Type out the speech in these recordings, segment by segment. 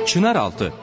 Çınaraltı.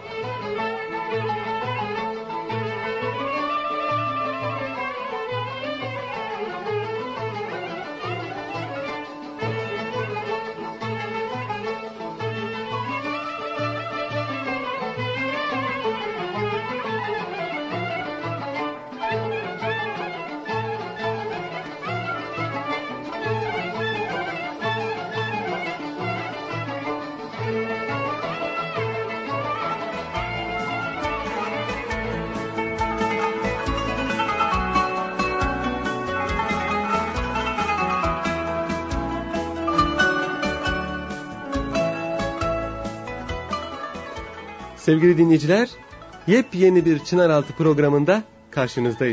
Sevgili dinleyiciler, yepyeni bir Çınaraltı programında karşınızdayız.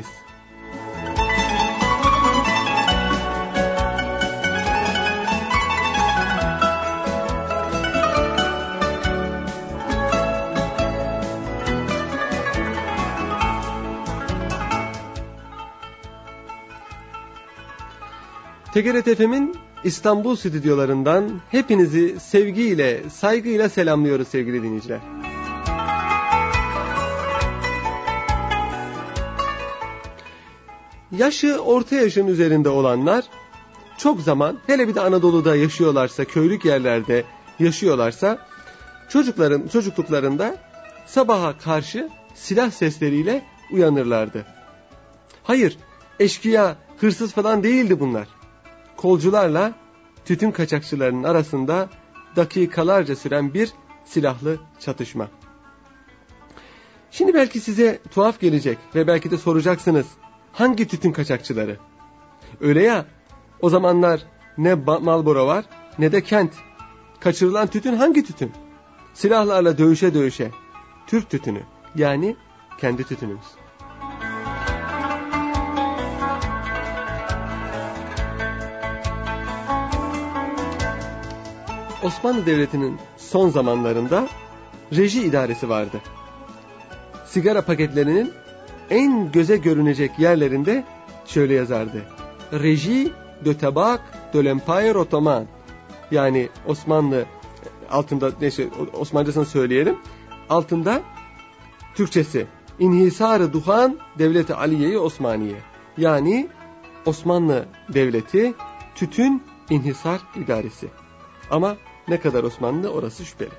TGRT FM'in İstanbul stüdyolarından hepinizi sevgiyle, saygıyla selamlıyoruz sevgili dinleyiciler. Yaşı orta yaşın üzerinde olanlar çok zaman, hele bir de Anadolu'da yaşıyorlarsa, köylük yerlerde yaşıyorlarsa, çocukluklarında sabaha karşı silah sesleriyle uyanırlardı. Hayır, eşkıya, hırsız falan değildi bunlar. Kolcularla tütün kaçakçılarının arasında dakikalarca süren bir silahlı çatışma. Şimdi belki size tuhaf gelecek ve belki de soracaksınız, hangi tütün kaçakçıları? Öyle ya, o zamanlar ne Marlboro var ne de Kent. Kaçırılan tütün hangi tütün? Silahlarla dövüşe dövüşe. Türk tütünü, yani kendi tütünümüz. Osmanlı Devleti'nin son zamanlarında reji idaresi vardı. Sigara paketlerinin en göze görünecek yerlerinde şöyle yazardı: Régie de tabac de l'Empire Ottoman. Yani Osmanlı altında, neyse Osmancasını söyleyelim. Altında Türkçesi İnhisar-ı Duhan Devleti Aliye-i Osmaniye. Yani Osmanlı Devleti Tütün İnhisar İdaresi. Ama ne kadar Osmanlı orası şüpheli.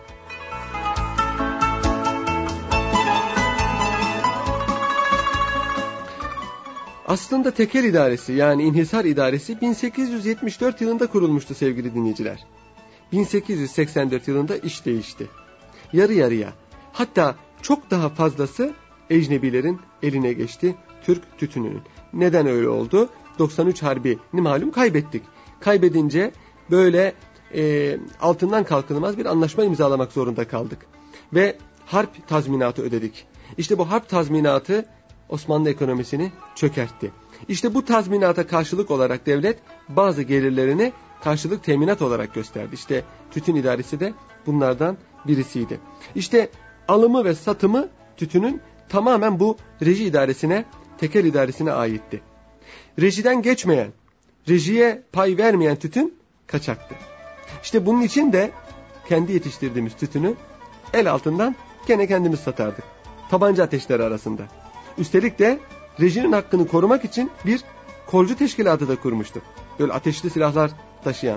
Aslında tekel idaresi, yani inhisar idaresi 1874 yılında kurulmuştu sevgili dinleyiciler. 1884 yılında iş değişti. Yarı yarıya, hatta çok daha fazlası ecnebilerin eline geçti Türk tütününün. Neden öyle oldu? 93 Harbi'ni malum kaybettik. Kaybedince böyle altından kalkılmaz bir anlaşma imzalamak zorunda kaldık. Ve harp tazminatı ödedik. İşte bu harp tazminatı Osmanlı ekonomisini çökertti. İşte bu tazminata karşılık olarak devlet bazı gelirlerini karşılık teminat olarak gösterdi. İşte tütün idaresi de bunlardan birisiydi. İşte alımı ve satımı tütünün tamamen bu reji idaresine, tekel idaresine aitti. Rejiden geçmeyen, rejiye pay vermeyen tütün kaçaktı. İşte bunun için de kendi yetiştirdiğimiz tütünü el altından gene kendimiz satardık. Tabanca ateşleri arasında. Üstelik de rejinin hakkını korumak için bir kolcu teşkilatı da kurmuştuk. Böyle ateşli silahlar taşıyan.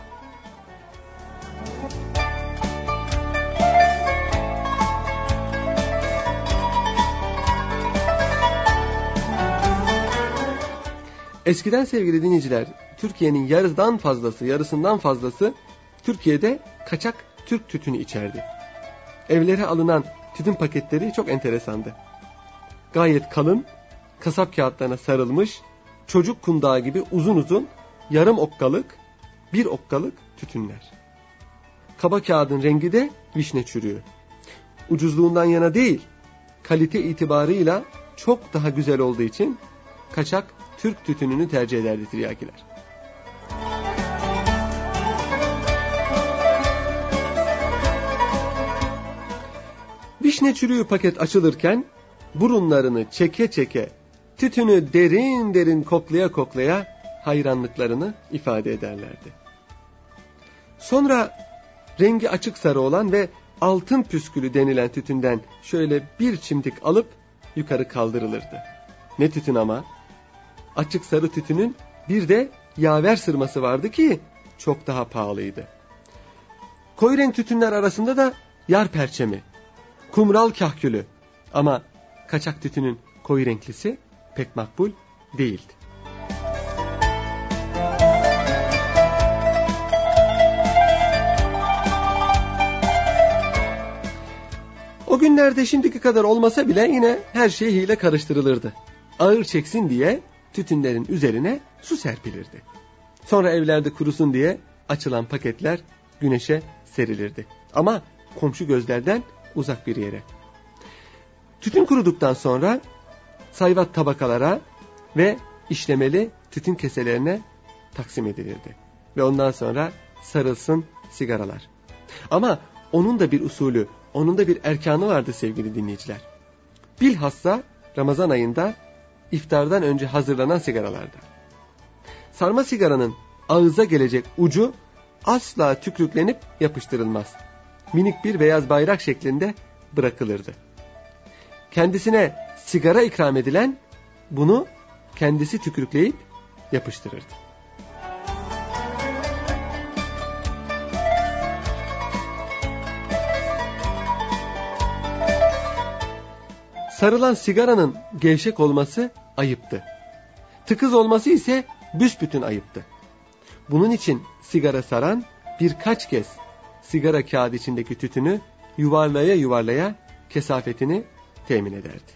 Eskiden sevgili dinleyiciler, Türkiye'nin yarısından fazlası Türkiye'de kaçak Türk tütünü içerdi. Evlere alınan tütün paketleri çok enteresandı. Gayet kalın, kasap kağıtlarına sarılmış, çocuk kundağı gibi uzun uzun, yarım okkalık, bir okkalık tütünler. Kaba kağıdın rengi de vişne çürüğü. Ucuzluğundan yana değil, kalite itibarıyla çok daha güzel olduğu için kaçak Türk tütününü tercih ederdi tiryakiler. Vişne çürüğü paket açılırken burunlarını çeke çeke, tütünü derin derin koklaya koklaya hayranlıklarını ifade ederlerdi. Sonra rengi açık sarı olan ve altın püskülü denilen tütünden şöyle bir çimdik alıp yukarı kaldırılırdı. Ne tütün ama? Açık sarı tütünün bir de yaver sırması vardı ki çok daha pahalıydı. Koyu renk tütünler arasında da yar perçemi, kumral kahkülü, ama kaçak tütünün koyu renklisi pek makbul değildi. O günlerde şimdiki kadar olmasa bile yine her şey hile karıştırılırdı. Ağır çeksin diye tütünlerin üzerine su serpilirdi. Sonra evlerde kurusun diye açılan paketler güneşe serilirdi. Ama komşu gözlerden uzak bir yere. Tütün kuruduktan sonra sayvat tabakalara ve işlemeli tütün keselerine taksim edilirdi. Ve ondan sonra sarılsın sigaralar. Ama onun da bir usulü, onun da bir erkanı vardı sevgili dinleyiciler. Bilhassa Ramazan ayında iftardan önce hazırlanan sigaralarda. Sarma sigaranın ağıza gelecek ucu asla tükrüklenip yapıştırılmaz. Minik bir beyaz bayrak şeklinde bırakılırdı. Kendisine sigara ikram edilen bunu kendisi tükrükleyip yapıştırırdı. Sarılan sigaranın gevşek olması ayıptı. Tıkız olması ise büsbütün ayıptı. Bunun için sigara saran birkaç kez sigara kağıdı içindeki tütünü yuvarlaya yuvarlaya kesafetini temin ederdi.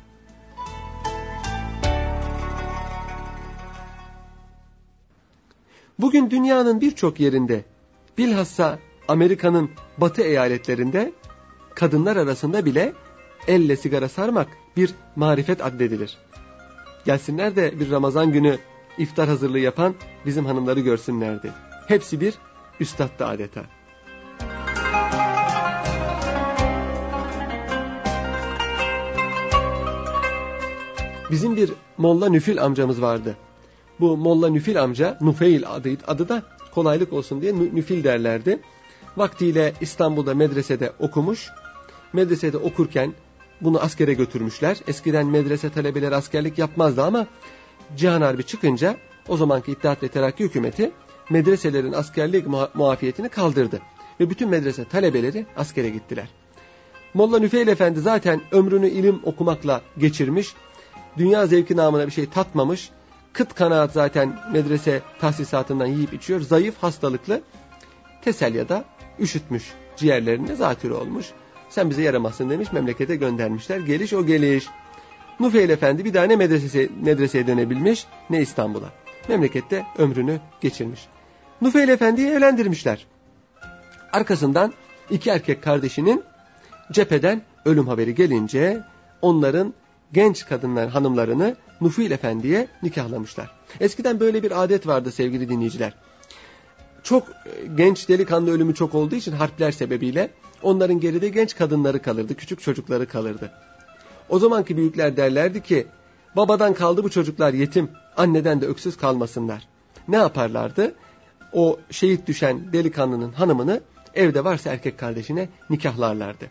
Bugün dünyanın birçok yerinde, bilhassa Amerika'nın batı eyaletlerinde kadınlar arasında bile elle sigara sarmak bir marifet addedilir. Gelsinler de bir Ramazan günü iftar hazırlığı yapan bizim hanımları görsünlerdi. Hepsi bir üstattı adeta. Bizim bir Molla Nüfil amcamız vardı. Bu Molla Nüfil amca, Nufeil adı da kolaylık olsun diye Nüfil derlerdi. Vaktiyle İstanbul'da medresede okumuş. Medresede okurken bunu askere götürmüşler. Eskiden medrese talebeleri askerlik yapmazdı ama Cihan Harbi çıkınca o zamanki İttihat ve Terakki hükümeti medreselerin askerlik muafiyetini kaldırdı. Ve bütün medrese talebeleri askere gittiler. Molla Nüfeil Efendi zaten ömrünü ilim okumakla geçirmiş. Dünya zevki namına bir şey tatmamış. Kıt kanaat zaten medrese tahsisatından yiyip içiyor. Zayıf, hastalıklı. Teselya'da üşütmüş. Ciğerlerinde zatürre olmuş. Sen bize yaramazsın demiş, memlekete göndermişler. Geliş o geliş. Nufeil Efendi bir daha ne medreseye dönebilmiş ne İstanbul'a. Memlekette ömrünü geçirmiş. Nufeil Efendi'yi evlendirmişler. Arkasından iki erkek kardeşinin cepheden ölüm haberi gelince onların genç kadınlar hanımlarını Nufeil Efendi'ye nikahlamışlar. Eskiden böyle bir adet vardı sevgili dinleyiciler. Çok genç delikanlı ölümü çok olduğu için harpler sebebiyle onların geride genç kadınları kalırdı, küçük çocukları kalırdı. O zamanki büyükler derlerdi ki babadan kaldı bu çocuklar yetim, anneden de öksüz kalmasınlar. Ne yaparlardı? O şehit düşen delikanlının hanımını evde varsa erkek kardeşine nikahlarlardı.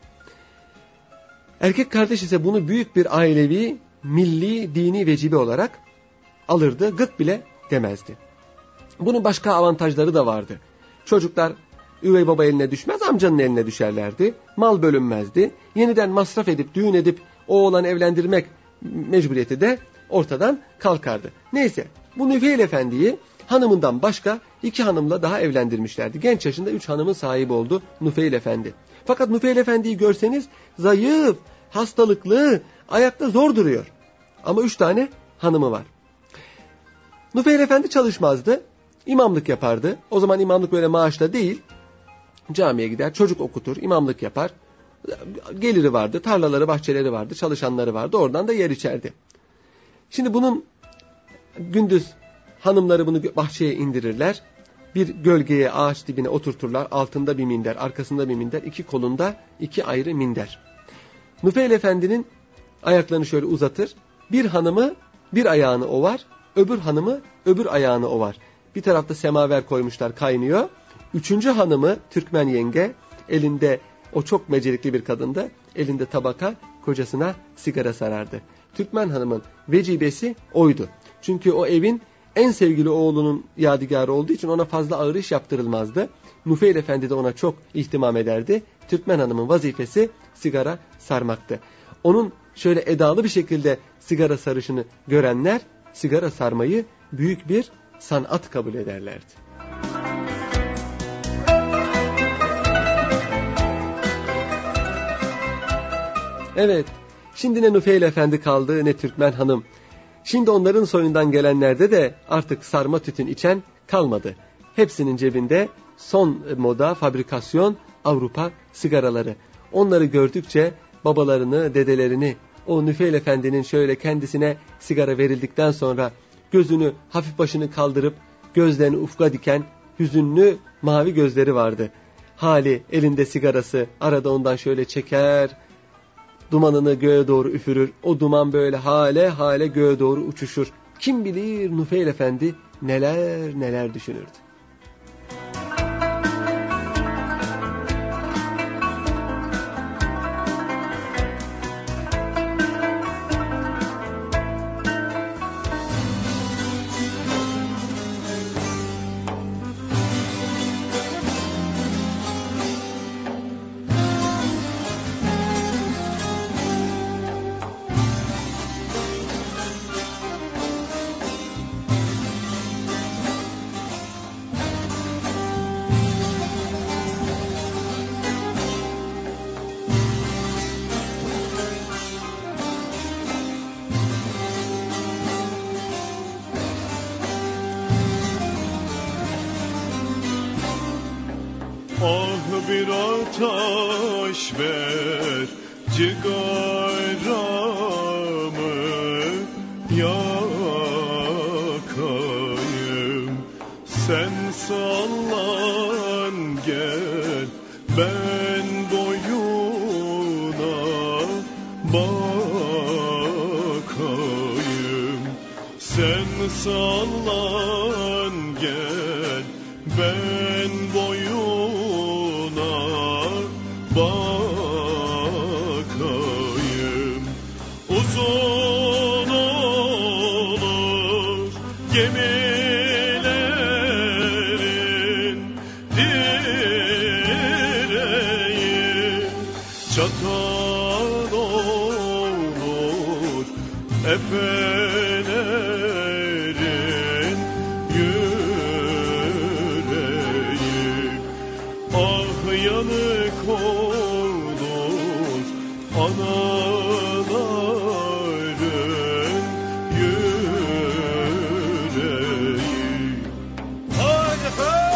Erkek kardeş ise bunu büyük bir ailevi, milli, dini vecibe olarak alırdı, gık bile demezdi. Bunun başka avantajları da vardı. Çocuklar üvey baba eline düşmez, amcanın eline düşerlerdi. Mal bölünmezdi. Yeniden masraf edip, düğün edip oğlan evlendirmek mecburiyeti de ortadan kalkardı. Neyse, bu Nüfeil Efendi'yi hanımından başka 2 hanımla daha evlendirmişlerdi. Genç yaşında 3 hanımın sahibi oldu Nüfeil Efendi. Fakat Nüfeil Efendi'yi görseniz zayıf, hastalıklı, ayakta zor duruyor. Ama 3 tane hanımı var. Nüfeil Efendi çalışmazdı, imamlık yapardı. O zaman imamlık böyle maaşla değil, camiye gider, çocuk okutur, imamlık yapar. Geliri vardı, tarlaları, bahçeleri vardı, çalışanları vardı, oradan da yer içerdi. Şimdi bunun gündüz hanımları bunu bahçeye indirirler. Bir gölgeye, ağaç dibine oturturlar. Altında bir minder, arkasında bir minder, 2 kolunda 2 ayrı minder. Nüfeil Efendi'nin ayaklarını şöyle uzatır. Bir hanımı bir ayağını ovar, öbür hanımı öbür ayağını ovar. Bir tarafta semaver koymuşlar, kaynıyor. 3. hanımı Türkmen yenge elinde O çok becerikli bir kadındı. Elinde tabaka kocasına sigara sarardı. Türkmen Hanım'ın vecibesi oydu. Çünkü o evin en sevgili oğlunun yadigarı olduğu için ona fazla ağır iş yaptırılmazdı. Nufeyl Efendi de ona çok ihtimam ederdi. Türkmen Hanım'ın vazifesi sigara sarmaktı. Onun şöyle edalı bir şekilde sigara sarışını görenler sigara sarmayı büyük bir sanat kabul ederlerdi. Evet, şimdi ne Nufeyl Efendi kaldı ne Türkmen Hanım. Şimdi onların soyundan gelenlerde de artık sarma tütün içen kalmadı. Hepsinin cebinde son moda fabrikasyon Avrupa sigaraları. Onları gördükçe babalarını, dedelerini, o Nufeyl Efendi'nin şöyle kendisine sigara verildikten sonra gözünü, hafif başını kaldırıp gözlerini ufka diken hüzünlü mavi gözleri vardı. Hali elinde sigarası, arada ondan şöyle çeker, dumanını göğe doğru üfürür. O duman böyle hale hale göğe doğru uçuşur. Kim bilir Nufeyl Efendi neler neler düşünürdü. Ah bir ateş ver cigaramı yakayım. Sen sallan gel ben boyuna bakayım. Sen sallan gel ben boyuna bakayım. Uzun olur gemilerin direği, çatal olur efelerin yüreği. Ah yanık olur anaların yüreği. Hadi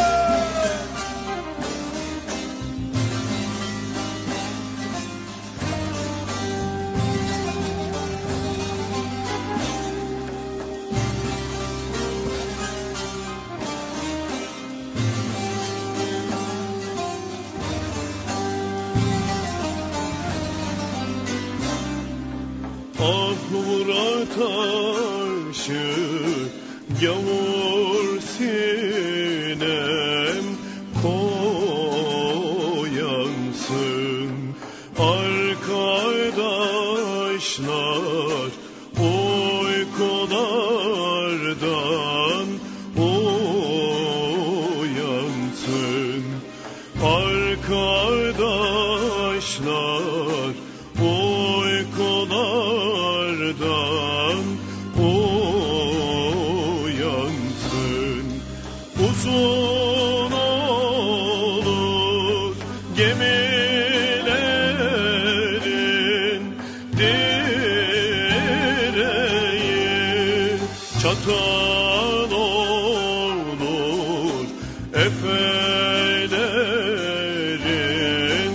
ah vur ataşı gavur sinem koyansın. Arkadaşlar uykulardan uyansın. Arkadaşlar uykulardan uyansın. Uzun olur gemilerin direği, çatal olur efelerin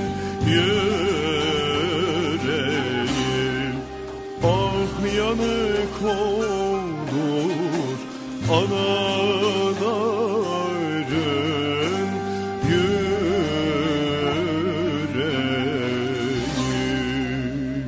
yüreği. Ah yanık olur anaların yüreği.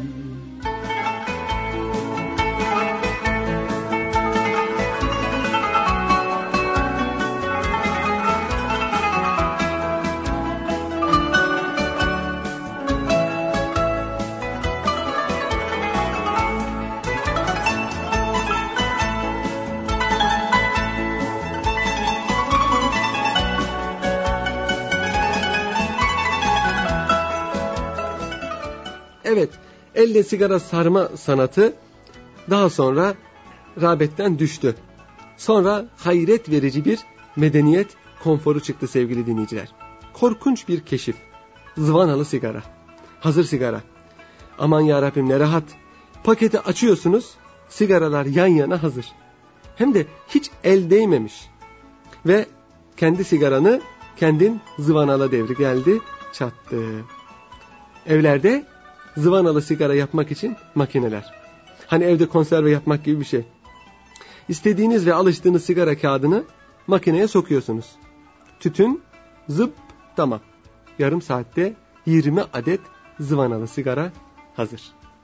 Evet, elle sigara sarma sanatı daha sonra rağbetten düştü. Sonra hayret verici bir medeniyet konforu çıktı sevgili dinleyiciler. Korkunç bir keşif. Zıvanalı sigara. Hazır sigara. Aman yarabbim ne rahat. Paketi açıyorsunuz, sigaralar yan yana hazır. Hem de hiç el değmemiş. Ve kendi sigaranı kendin zıvanalı devri geldi, çattı. Evlerde zıvanalı sigara yapmak için makineler. Hani evde konserve yapmak gibi bir şey. İstediğiniz ve alıştığınız sigara kağıdını makineye sokuyorsunuz. Tütün, zıp, tamam. Yarım saatte 20 adet zıvanalı sigara hazır.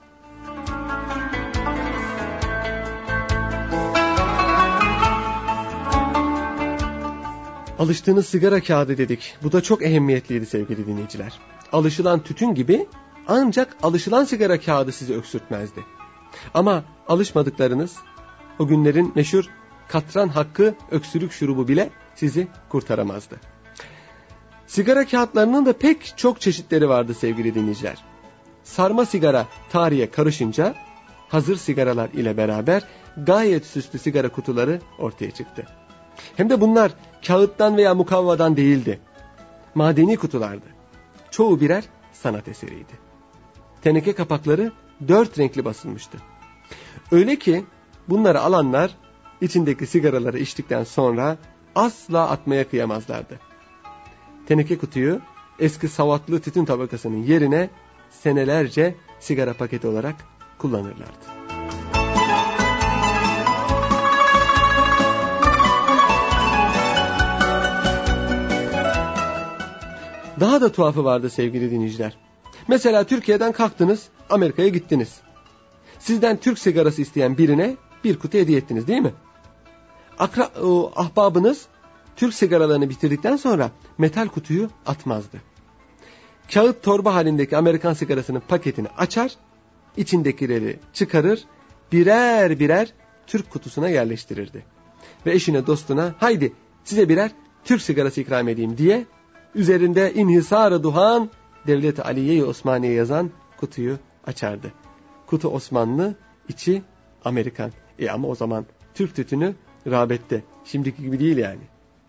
Alıştığınız sigara kağıdı dedik. Bu da çok ehemmiyetliydi sevgili dinleyiciler. Alışılan tütün gibi ancak alışılan sigara kağıdı sizi öksürtmezdi. Ama alışmadıklarınız, o günlerin meşhur katran hakkı öksürük şurubu bile sizi kurtaramazdı. Sigara kağıtlarının da pek çok çeşitleri vardı sevgili dinleyiciler. Sarma sigara tarihe karışınca hazır sigaralar ile beraber gayet süslü sigara kutuları ortaya çıktı. Hem de bunlar kağıttan veya mukavvadan değildi. Madeni kutulardı. Çoğu birer sanat eseriydi. Teneke kapakları 4 renkli basılmıştı. Öyle ki bunları alanlar içindeki sigaraları içtikten sonra asla atmaya kıyamazlardı. Teneke kutuyu eski savatlı tütün tabakasının yerine senelerce sigara paketi olarak kullanırlardı. Daha da tuhafı vardı sevgili dinleyiciler. Mesela Türkiye'den kalktınız, Amerika'ya gittiniz. Sizden Türk sigarası isteyen birine bir kutu hediye ettiniz değil mi? Ahbabınız Türk sigaralarını bitirdikten sonra metal kutuyu atmazdı. Kağıt torba halindeki Amerikan sigarasının paketini açar, içindekileri çıkarır, birer birer Türk kutusuna yerleştirirdi. Ve eşine dostuna haydi size birer Türk sigarası ikram edeyim diye üzerinde İnhisar-ı Duhan Devlet-i Aliye-i Osmaniye yazan kutuyu açardı. Kutu Osmanlı, içi Amerikan. Ama o zaman Türk tütünü rağbette. Şimdiki gibi değil yani.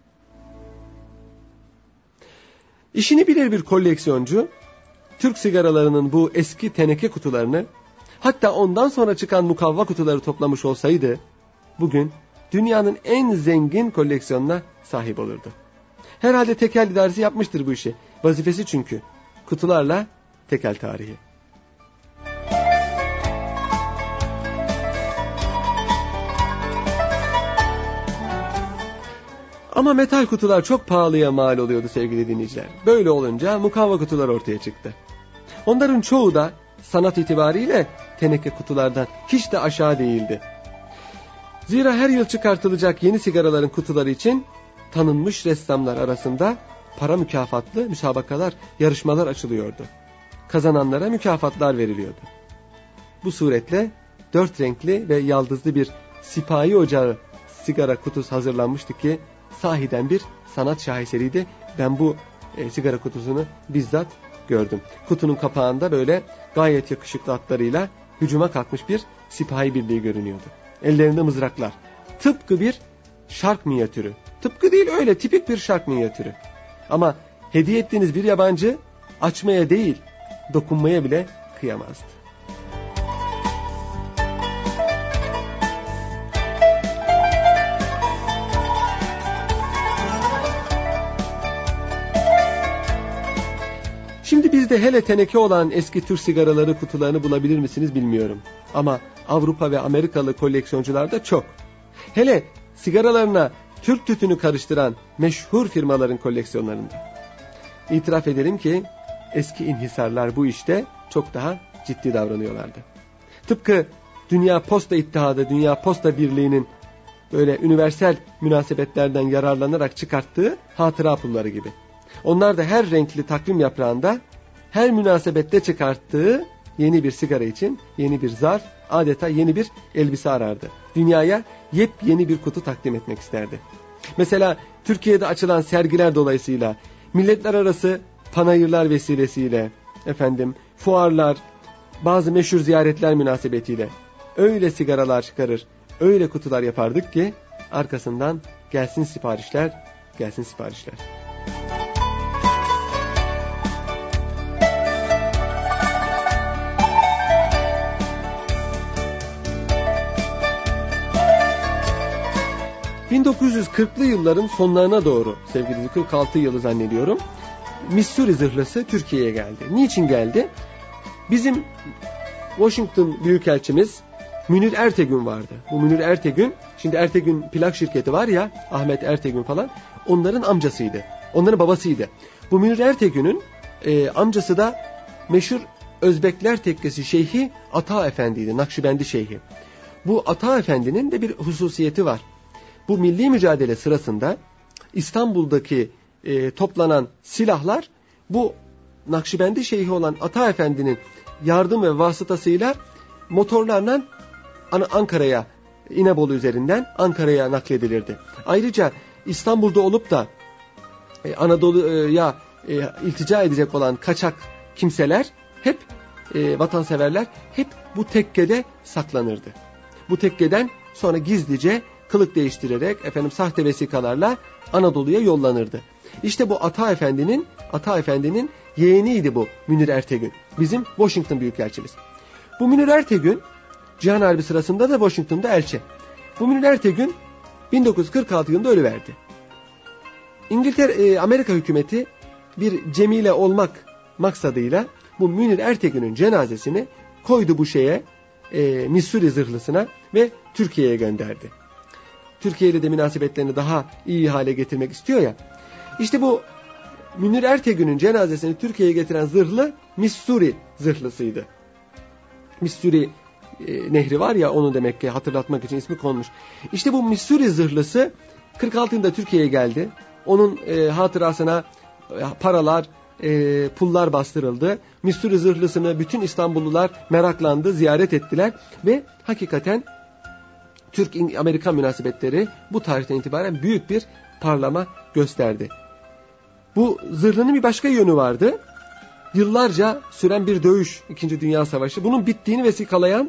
İşini bilir bir koleksiyoncu, Türk sigaralarının bu eski teneke kutularını, hatta ondan sonra çıkan mukavva kutuları toplamış olsaydı, bugün dünyanın en zengin koleksiyonuna sahip olurdu. Herhalde tekel idaresi yapmıştır bu işi. Vazifesi çünkü. Kutularla tekel tarihi. Ama metal kutular çok pahalıya mal oluyordu sevgili dinleyiciler. Böyle olunca mukavva kutular ortaya çıktı. Onların çoğu da sanat itibariyle teneke kutulardan hiç de aşağı değildi. Zira her yıl çıkartılacak yeni sigaraların kutuları için tanınmış ressamlar arasında para mükafatlı müsabakalar, yarışmalar açılıyordu. Kazananlara mükafatlar veriliyordu. Bu suretle 4 renkli ve yaldızlı bir sipahi ocağı sigara kutusu hazırlanmıştı ki sahiden bir sanat şaheseriydi. Ben bu sigara kutusunu bizzat gördüm. Kutunun kapağında böyle gayet yakışıklı atlarıyla hücuma kalkmış bir sipahi birliği görünüyordu. Ellerinde mızraklar. Tıpkı bir şark minyatürü. Tıpkı değil, öyle tipik bir şark minyatürü. Ama hediye ettiğiniz bir yabancı açmaya değil, dokunmaya bile kıyamazdı. Şimdi bizde hele teneke olan eski Türk sigaraları kutularını bulabilir misiniz bilmiyorum. Ama Avrupa ve Amerikalı koleksiyoncularda çok. Hele sigaralarına Türk tütünü karıştıran meşhur firmaların koleksiyonlarında. İtiraf edelim ki eski inhisarlar bu işte çok daha ciddi davranıyorlardı. Tıpkı Dünya Posta İttihadı, Dünya Posta Birliği'nin böyle üniversal münasebetlerden yararlanarak çıkarttığı hatıra pulları gibi. Onlar da her renkli takvim yaprağında her münasebette çıkarttığı yeni bir sigara için yeni bir zarf, adeta yeni bir elbise arardı. Dünyaya yepyeni bir kutu takdim etmek isterdi. Mesela Türkiye'de açılan sergiler dolayısıyla, milletler arası panayırlar vesilesiyle, fuarlar, bazı meşhur ziyaretler münasebetiyle öyle sigaralar çıkarır, öyle kutular yapardık ki arkasından gelsin siparişler, gelsin siparişler. ...1940'lı yılların sonlarına doğru, sevgili 46 yılı zannediyorum... ...Missouri zırhlısı Türkiye'ye geldi. Niçin geldi? Bizim Washington Büyükelçimiz Münir Ertegün vardı. Bu Münir Ertegün, şimdi Ertegün plak şirketi var ya, Ahmet Ertegün falan, onların amcasıydı. Onların babasıydı. Bu Münir Ertegün'ün amcası da meşhur Özbekler tekkesi Şeyhi Ata Efendi'ydi, Nakşibendi Şeyhi. Bu Ata Efendi'nin de bir hususiyeti var. Bu milli mücadele sırasında İstanbul'daki toplanan silahlar bu Nakşibendi Şeyhi olan Ata Efendi'nin yardım ve vasıtasıyla motorlarla Ankara'ya, İnebolu üzerinden Ankara'ya nakledilirdi. Ayrıca İstanbul'da olup da Anadolu'ya iltica edecek olan kaçak kimseler hep vatanseverler hep bu tekkede saklanırdı. Bu tekkeden sonra gizlice kılık değiştirerek sahte vesikalarla Anadolu'ya yollanırdı. İşte bu Ata Efendi'nin yeğeniydi bu Münir Ertegün. Bizim Washington Büyükelçimiz. Bu Münir Ertegün Cihan Harbi sırasında da Washington'da elçi. Bu Münir Ertegün 1946 yılında ölüverdi. Amerika hükümeti bir cemile olmak maksadıyla bu Münir Ertegün'ün cenazesini koydu bu Missouri zırhlısına ve Türkiye'ye gönderdi. Türkiye ile de münasebetlerini daha iyi hale getirmek istiyor ya. İşte bu Münir Ertegün'ün cenazesini Türkiye'ye getiren zırhlı Missouri zırhlısıydı. Missouri nehri var ya, onu demek ki hatırlatmak için ismi konmuş. İşte bu Missouri zırhlısı 46 yılında Türkiye'ye geldi. Onun hatırasına paralar, pullar bastırıldı. Missouri zırhlısını bütün İstanbullular meraklandı, ziyaret ettiler ve hakikaten Türk-Amerikan münasebetleri bu tarihten itibaren büyük bir parlama gösterdi. Bu zırhlının bir başka yönü vardı. Yıllarca süren bir dövüş, 2. Dünya Savaşı. Bunun bittiğini vesikalayan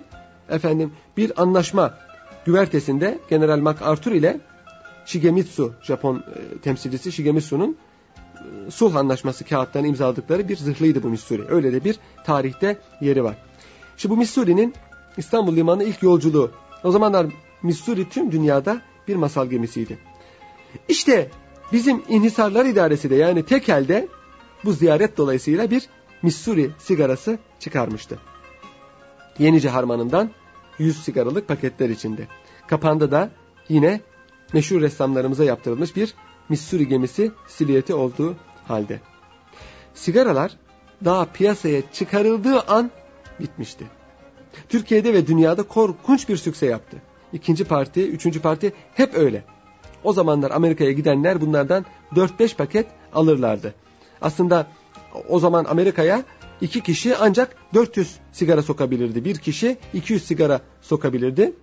bir anlaşma güvertesinde General MacArthur ile Shigemitsu, Japon temsilcisi Shigemitsu'nun sulh anlaşması kağıtlarını imzaladıkları bir zırhlıydı bu Missouri. Öyle de bir tarihte yeri var. Şimdi bu Missouri'nin İstanbul limanı ilk yolculuğu. O zamanlar Missouri tüm dünyada bir masal gemisiydi. İşte bizim İnhisarlar İdaresi de, yani Tekel'de bu ziyaret dolayısıyla bir Missouri sigarası çıkarmıştı. Yenice Harmanı'ndan 100 sigaralık paketler içinde. Kapağında da yine meşhur ressamlarımıza yaptırılmış bir Missouri gemisi silüeti olduğu halde. Sigaralar daha piyasaya çıkarıldığı an bitmişti. Türkiye'de ve dünyada korkunç bir sükse yaptı. 2. parti, 3. parti hep öyle. O zamanlar Amerika'ya gidenler bunlardan 4-5 paket alırlardı. Aslında o zaman Amerika'ya 2 kişi ancak 400 sigara sokabilirdi. 1 kişi 200 sigara sokabilirdi.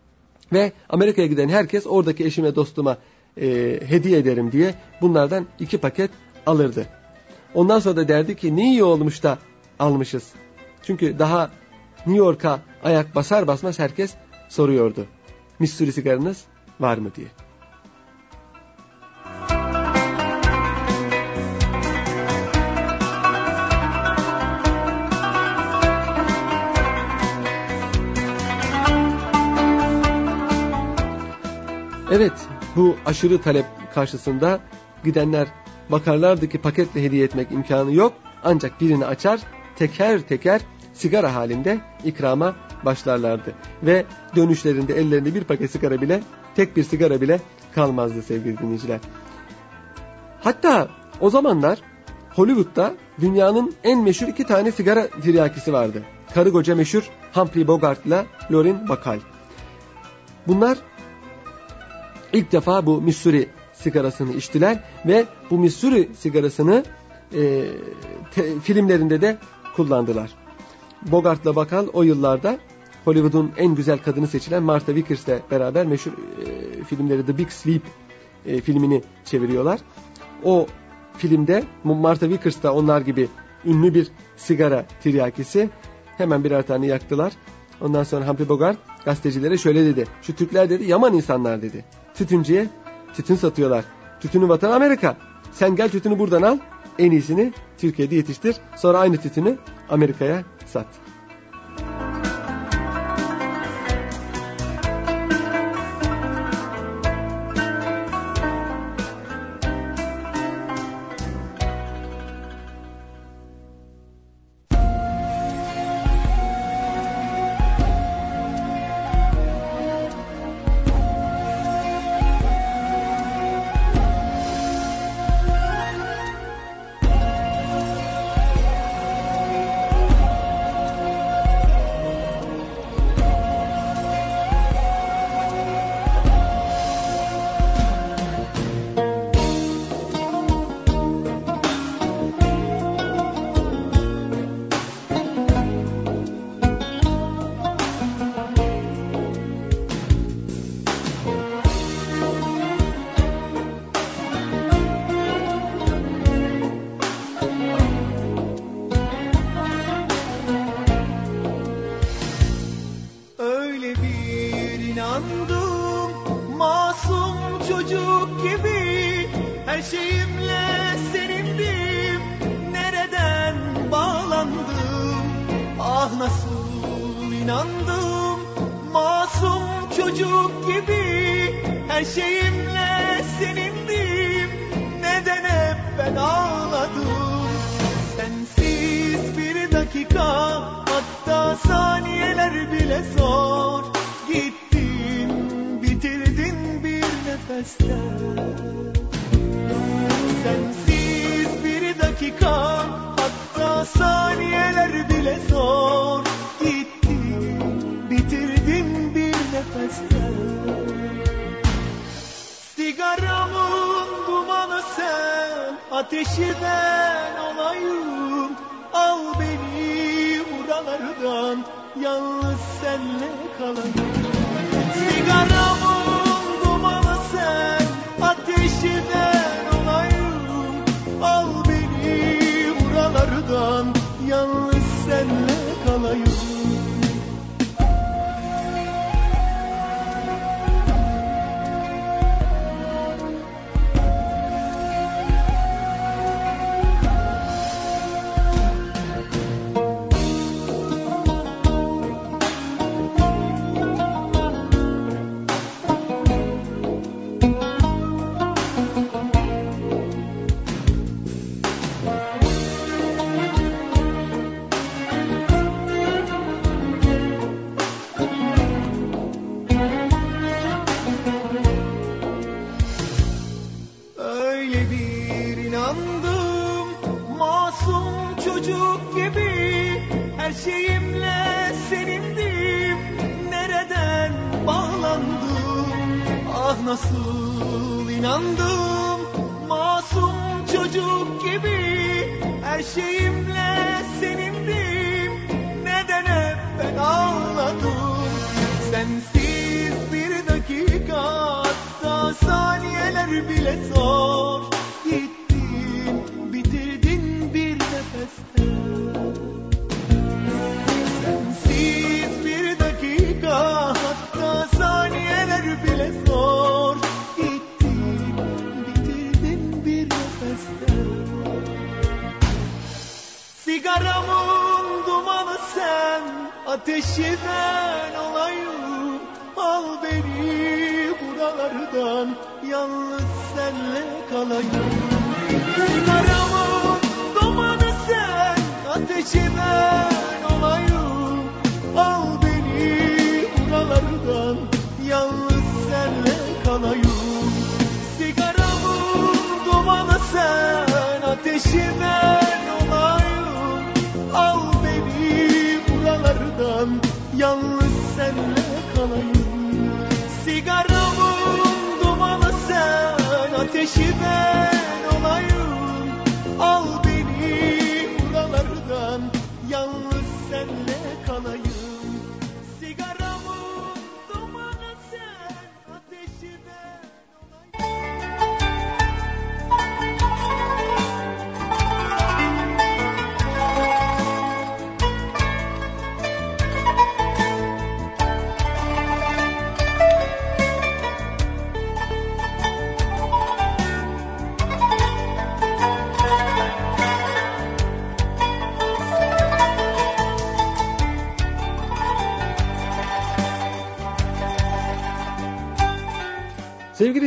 Ve Amerika'ya giden herkes oradaki eşime dostuma hediye ederim diye bunlardan 2 paket alırdı. Ondan sonra da derdi ki ne iyi olmuş da almışız. Çünkü daha New York'a ayak basar basmaz herkes soruyordu. Missouri sigaranız var mı diye. Evet, bu aşırı talep karşısında gidenler bakarlardı ki paketle hediye etmek imkanı yok. Ancak birini açar, teker teker sigara halinde ikrama başlarlardı. Ve dönüşlerinde ellerinde bir paket sigara bile, tek bir sigara bile kalmazdı sevgili dinleyiciler. Hatta o zamanlar Hollywood'da dünyanın en meşhur 2 tane sigara tiryakisi vardı. Karı koca meşhur Humphrey Bogart'la Lauren Bacall. Bunlar İlk defa bu Missouri sigarasını içtiler ve bu Missouri sigarasını filmlerinde de kullandılar. Bogart'la Bacall o yıllarda Hollywood'un en güzel kadını seçilen Martha Vickers'le beraber meşhur filmleri The Big Sleep filmini çeviriyorlar. O filmde Martha Vickers da onlar gibi ünlü bir sigara tiryakisi. Hemen birer tane yaktılar. Ondan sonra Humphrey Bogart gazetecilere şöyle dedi. Şu Türkler dedi yaman insanlar dedi. Tütüncüye tütün satıyorlar. Tütünün vatanı Amerika. Sen gel tütünü buradan al. En iyisini Türkiye'de yetiştir. Sonra aynı tütünü Amerika'ya sat.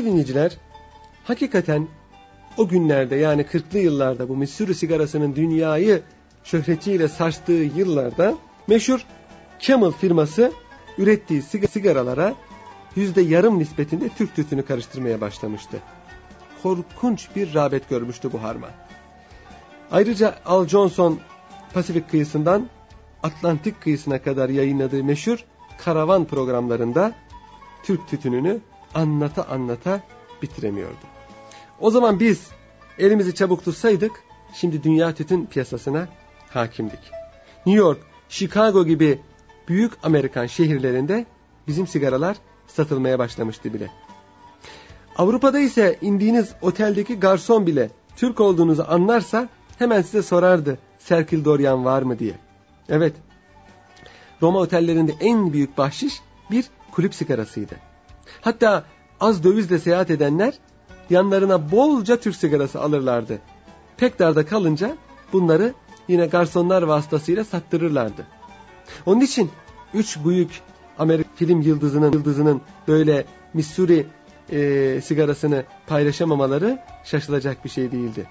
Sevgili dinleyiciler, hakikaten o günlerde, yani 40'lı yıllarda, bu Missouri sigarasının dünyayı şöhretiyle sarstığı yıllarda meşhur Camel firması ürettiği sigaralara %0,5 nispetinde Türk tütünü karıştırmaya başlamıştı. Korkunç bir rağbet görmüştü bu harman. Ayrıca Al Johnson Pasifik kıyısından Atlantik kıyısına kadar yayınladığı meşhur karavan programlarında Türk tütününü anlata bitiremiyordu. O zaman biz elimizi çabuk tutsaydık, şimdi dünya tütün piyasasına hakimdik. New York, Chicago gibi büyük Amerikan şehirlerinde bizim sigaralar satılmaya başlamıştı bile. Avrupa'da ise indiğiniz oteldeki garson bile Türk olduğunuzu anlarsa hemen size sorardı, Serkil Doryan var mı diye. Evet, Roma otellerinde en büyük bahşiş bir kulüp sigarasıydı. Hatta az dövizle seyahat edenler yanlarına bolca Türk sigarası alırlardı. Pek darda kalınca bunları yine garsonlar vasıtasıyla sattırırlardı. Onun için 3 büyük Amerika film yıldızının böyle Missouri sigarasını paylaşamamaları şaşılacak bir şey değildi.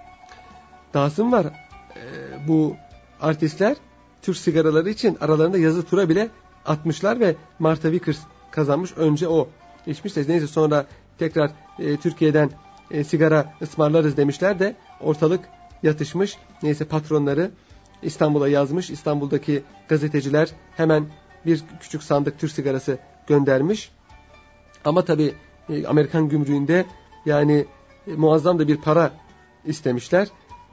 Dahası var, bu artistler Türk sigaraları için aralarında yazı tura bile atmışlar ve Martha Vickers kazanmış. Önce o içmiş de neyse, sonra tekrar Türkiye'den sigara ısmarlarız demişler de ortalık yatışmış. Neyse, patronları İstanbul'a yazmış. İstanbul'daki gazeteciler hemen bir küçük sandık Türk sigarası göndermiş. Ama tabii Amerikan gümrüğünde yani muazzam da bir para istemişler.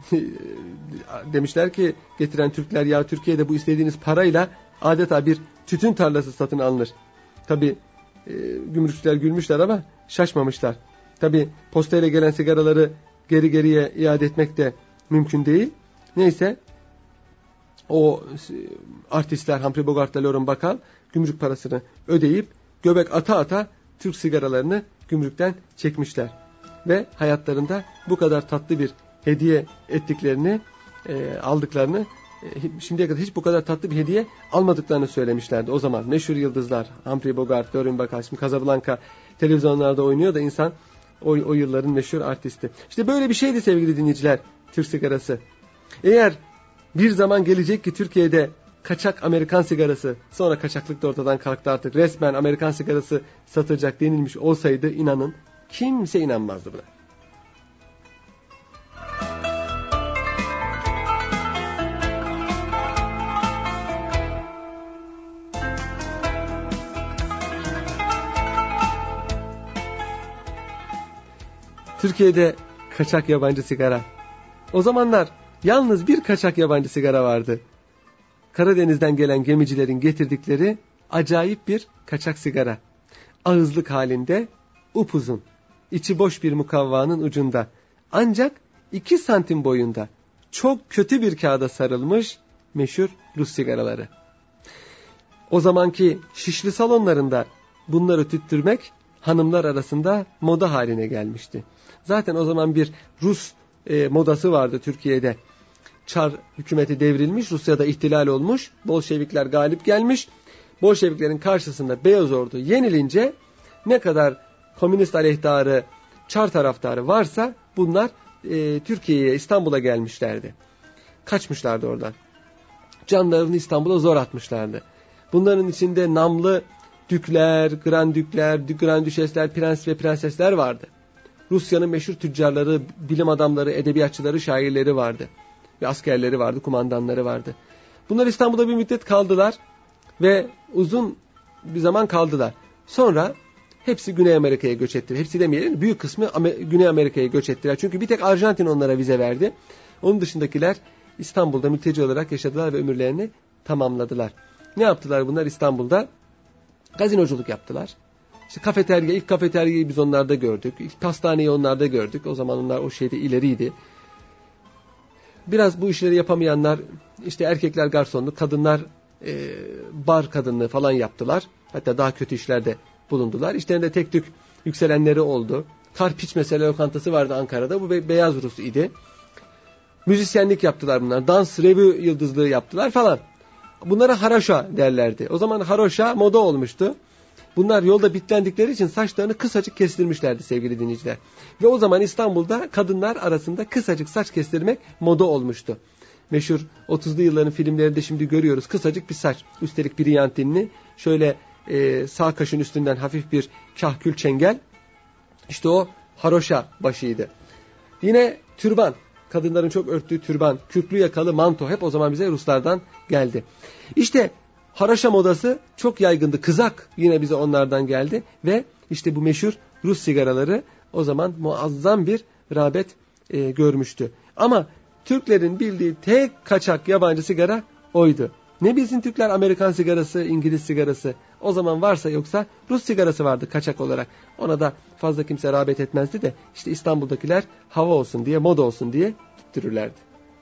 Demişler ki getiren Türkler, ya Türkiye'de bu istediğiniz parayla adeta bir tütün tarlası satın alınır. Tabii gümrükçüler gülmüşler ama şaşmamışlar. Tabii postayla gelen sigaraları geriye iade etmek de mümkün değil. Neyse, o artistler Humphrey Bogart'la Lauren Bacall gümrük parasını ödeyip göbek ata Türk sigaralarını gümrükten çekmişler. Ve hayatlarında bu kadar tatlı bir hediye ettiklerini, aldıklarını, şimdiye kadar hiç bu kadar tatlı bir hediye almadıklarını söylemişlerdi. O zaman meşhur yıldızlar Humphrey Bogart, Lauren Bacall, şimdi Casablanca televizyonlarda oynuyor da insan o yılların meşhur artisti. İşte böyle bir şeydi sevgili dinleyiciler, Türk sigarası. Eğer bir zaman gelecek ki Türkiye'de kaçak Amerikan sigarası, sonra kaçaklık da ortadan kalktı, artık resmen Amerikan sigarası satılacak denilmiş olsaydı, inanın kimse inanmazdı buna. Türkiye'de kaçak yabancı sigara. O zamanlar yalnız bir kaçak yabancı sigara vardı. Karadeniz'den gelen gemicilerin getirdikleri acayip bir kaçak sigara. Ağızlık halinde, upuzun, içi boş bir mukavvanın ucunda. Ancak 2 santim boyunda, çok kötü bir kağıda sarılmış meşhur Rus sigaraları. O zamanki şişli salonlarında bunları tüttürmek hanımlar arasında moda haline gelmişti. Zaten o zaman bir Rus modası vardı Türkiye'de. Çar hükümeti devrilmiş, Rusya'da ihtilal olmuş, Bolşevikler galip gelmiş. Bolşeviklerin karşısında Beyaz Ordu yenilince ne kadar komünist aleyhtarı, Çar taraftarı varsa bunlar Türkiye'ye, İstanbul'a gelmişlerdi. Kaçmışlardı oradan. Canlarını İstanbul'a zor atmışlardı. Bunların içinde namlı dükler, grandükler, grandüşesler, prens ve prensesler vardı. Rusya'nın meşhur tüccarları, bilim adamları, edebiyatçıları, şairleri vardı. Ve askerleri vardı, kumandanları vardı. Bunlar İstanbul'da bir müddet kaldılar ve uzun bir zaman kaldılar. Sonra hepsi Güney Amerika'ya göç ettiler. Hepsi demeyelim, büyük kısmı Güney Amerika'ya göç ettiler. Çünkü bir tek Arjantin onlara vize verdi. Onun dışındakiler İstanbul'da mülteci olarak yaşadılar ve ömürlerini tamamladılar. Ne yaptılar bunlar İstanbul'da? Gazinoculuk yaptılar. İşte ilk kafeteryayı biz onlarda gördük. İlk pastaneyi onlarda gördük. O zaman onlar o şeyde ileriydi. Biraz bu işleri yapamayanlar, işte erkekler garsonluk, kadınlar bar kadınlığı falan yaptılar. Hatta daha kötü işlerde bulundular. İşlerinde tek tük yükselenleri oldu. Karpiç mesela lokantası vardı Ankara'da. Bu beyaz Rus idi. Müzisyenlik yaptılar bunlar. Dans, revü yıldızlığı yaptılar falan. Bunlara haroşa derlerdi. O zaman haroşa moda olmuştu. Bunlar yolda bitlendikleri için saçlarını kısacık kestirmişlerdi sevgili dinleyiciler. Ve o zaman İstanbul'da kadınlar arasında kısacık saç kestirmek moda olmuştu. Meşhur 30'lu yılların filmlerinde şimdi görüyoruz, kısacık bir saç. Üstelik briyantinli, şöyle sağ kaşın üstünden hafif bir kahkül çengel. İşte o haroşa başıydı. Yine türban. Kadınların çok örttüğü türban, kürklü yakalı manto hep o zaman bize Ruslardan geldi. İşte haroşa modası çok yaygındı. Kızak yine bize onlardan geldi ve işte bu meşhur Rus sigaraları o zaman muazzam bir rağbet görmüştü. Ama Türklerin bildiği tek kaçak yabancı sigara oydu. Ne bilsin Türkler Amerikan sigarası, İngiliz sigarası. O zaman varsa yoksa Rus sigarası vardı kaçak olarak. Ona da fazla kimse rağbet etmezdi de işte İstanbul'dakiler hava olsun diye, moda olsun diye tüttürürlerdi.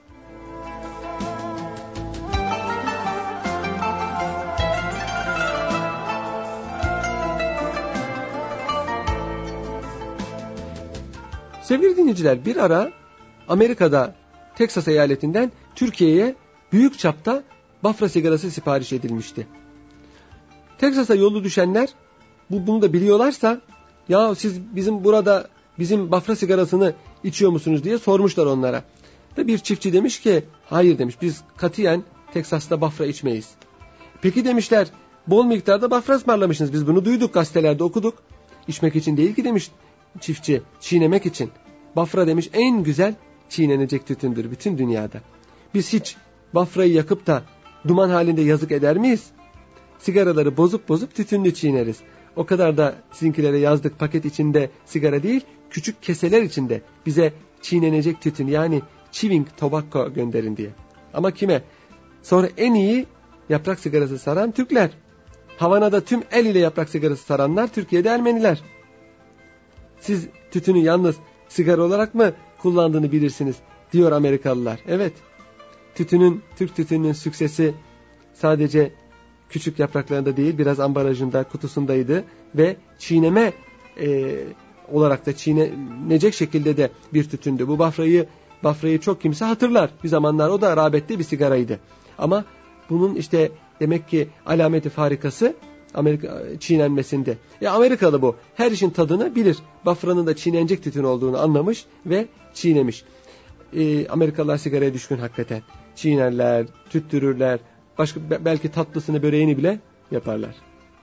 Sevgili dinleyiciler, bir ara Amerika'da Teksas eyaletinden Türkiye'ye büyük çapta Bafra sigarası sipariş edilmişti. Teksas'a yolu düşenler bunu da biliyorlarsa, ya siz bizim Bafra sigarasını içiyor musunuz diye sormuşlar onlara. Ve bir çiftçi demiş ki hayır demiş, biz katiyen Teksas'ta Bafra içmeyiz. Peki demişler, bol miktarda Bafra ısmarlamışsınız, biz bunu duyduk, gazetelerde okuduk. İçmek için değil ki demiş çiftçi, çiğnemek için. Bafra demiş en güzel çiğnenecek tütündür bütün dünyada. Biz hiç Bafra'yı yakıp da duman halinde yazık eder miyiz? Sigaraları bozup tütünlü çiğneriz. O kadar da sizinkilere yazdık, paket içinde sigara değil, küçük keseler içinde bize çiğnenecek tütün, yani chewing tobacco gönderin diye. Ama kime? Sonra en iyi yaprak sigarası saran Türkler. Havana'da tüm el ile yaprak sigarası saranlar Türkiye'de Ermeniler. Siz tütünü yalnız sigara olarak mı kullandığını bilirsiniz diyor Amerikalılar. Evet, Türk tütününün süksesi sadece küçük yapraklarında değil, biraz ambalajında, kutusundaydı ve çiğneme olarak da çiğnenecek şekilde de bir tütündü. Bu Bafra'yı çok kimse hatırlar. Bir zamanlar o da rağbetli bir sigaraydı. Ama bunun işte demek ki alameti farikası Amerika çiğnenmesinde. Amerikalı bu. Her işin tadını bilir. Bafra'nın da çiğnenecek tütün olduğunu anlamış ve çiğnemiş. Amerikalılar sigaraya düşkün hakikaten. Çiğnerler, tüttürürler. Başka belki tatlısını, böreğini bile yaparlar.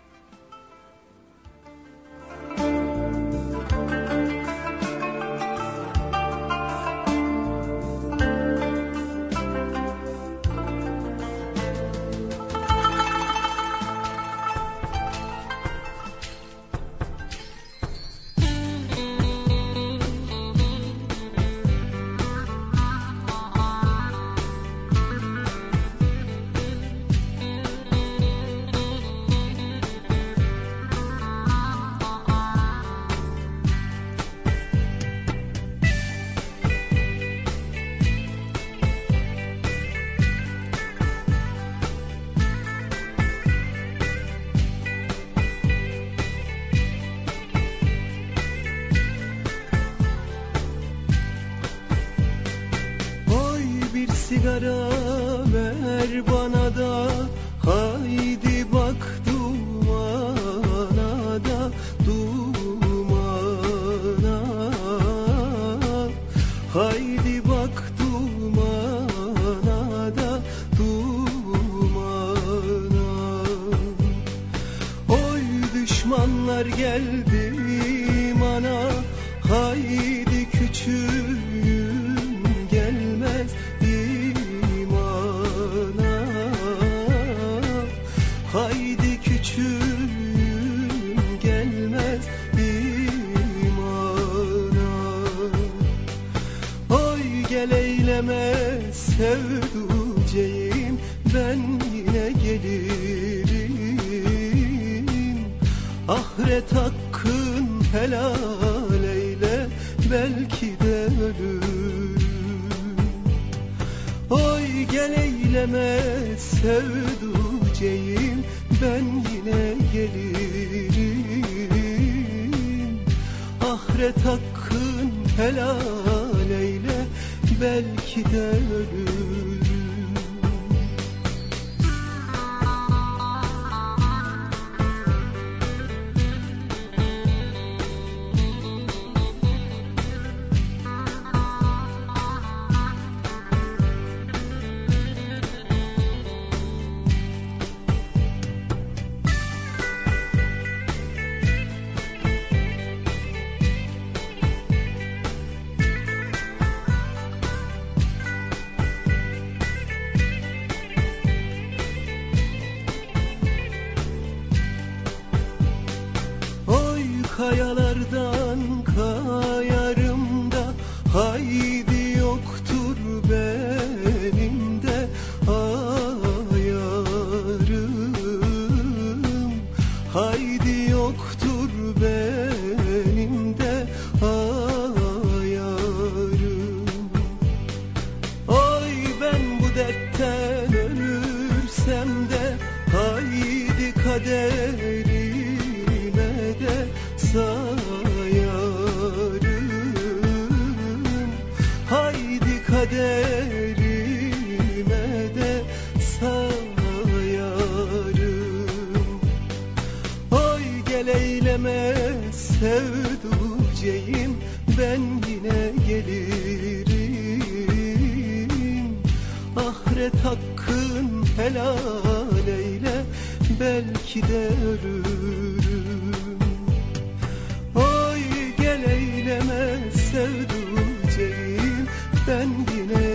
Sigara ver bana da, haydi bak dumana da, dumana. Haydi bak dumana da, dumana. Oy düşmanlar geldi bana, haydi küçüğüm gelmez imana. Haydi küçüğüm gelmez imana. Oy gel eyleme sevduceğim, ben yine gelirim. Ahiret hakkın helal eyle, belki de ölürüm. Oy gel eyleme sevduceğim, ben yine gelirim. Ahiret hakkın helal eyle, belki de ölürüm. kaderime de sayarım. Oy gel eyleme sevduceğim, ben yine gelirim. Ahiret hakkın helal eyle, belki de ölürüm. Oy gel eyleme sevduceğim, ben yine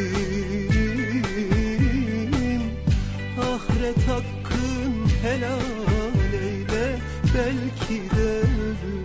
gelirim. Ahiret hakkın helal eyle, belki de ölürüm.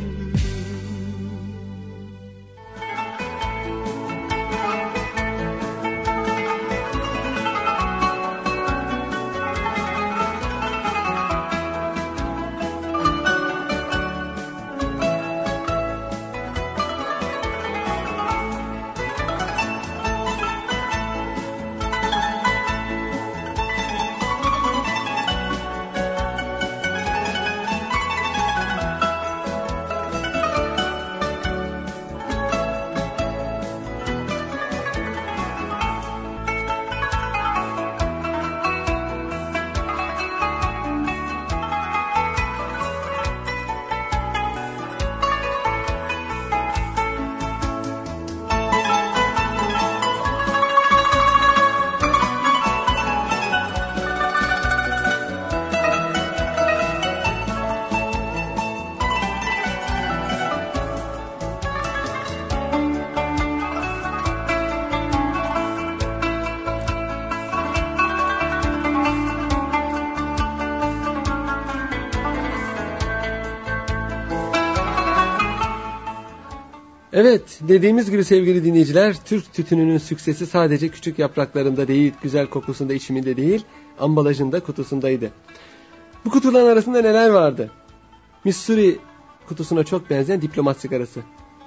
Evet, dediğimiz gibi sevgili dinleyiciler, Türk tütününün süksesi sadece küçük yapraklarında değil, güzel kokusunda, içiminde değil, ambalajında, kutusundaydı. Bu kutuların arasında neler vardı? Missouri kutusuna çok benzeyen diplomat sigarası.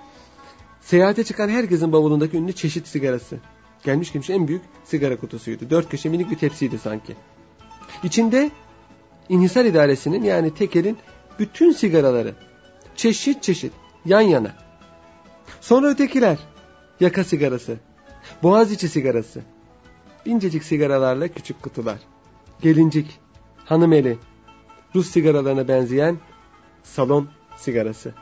Seyahate çıkan herkesin bavulundaki ünlü çeşit sigarası. Gelmiş geçmiş en büyük sigara kutusuydu. 4 köşe minik bir tepsiydi sanki. İçinde İnhisar İdaresi'nin, yani Tekel'in bütün sigaraları çeşit çeşit yan yana. Sonra ötekiler, yaka sigarası, Boğaziçi sigarası, incecik sigaralarla küçük kutular, gelincik, hanımeli, Rus sigaralarına benzeyen salon sigarası.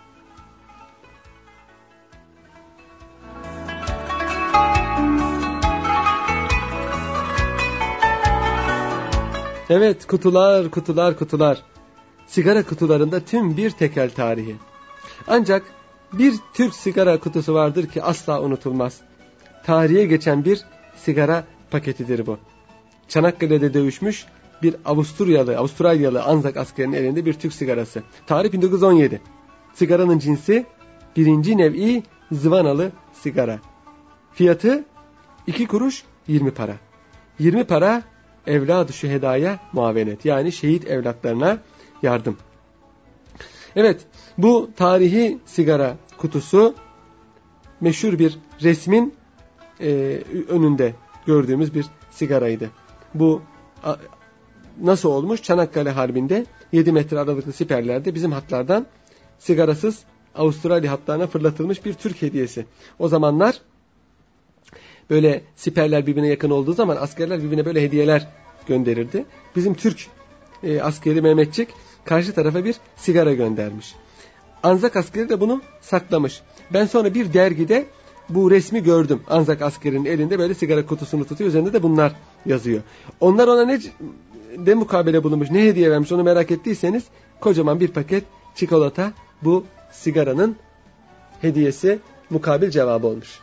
Evet, kutular, kutular, kutular. Sigara kutularında tüm bir Tekel tarihi. Ancak bir Türk sigara kutusu vardır ki asla unutulmaz. Tarihe geçen bir sigara paketidir bu. Çanakkale'de dövüşmüş bir Avustralyalı Anzak askerinin elinde bir Türk sigarası. Tarih 1917. Sigaranın cinsi 1. nevi zıvanalı sigara. Fiyatı 2 kuruş 20 para. 20 para evlad-ı şühedaya muavenet, yani şehit evlatlarına yardım. Evet, bu tarihi sigara kutusu meşhur bir resmin önünde gördüğümüz bir sigaraydı. Bu nasıl olmuş? Çanakkale Harbi'nde 7 metre aralıklı siperlerde bizim hatlardan sigarasız Avustralya hatlarına fırlatılmış bir Türk hediyesi. O zamanlar böyle siperler birbirine yakın olduğu zaman askerler birbirine böyle hediyeler gönderirdi. Bizim Türk askeri Mehmetçik karşı tarafa bir sigara göndermiş. Anzak askeri de bunu saklamış. Ben sonra bir dergide bu resmi gördüm. Anzak askerinin elinde böyle sigara kutusunu tutuyor. Üzerinde de bunlar yazıyor. Onlar ona ne mukabele bulunmuş, ne hediye vermiş onu merak ettiyseniz kocaman bir paket çikolata bu sigaranın hediyesi, mukabil cevabı olmuş.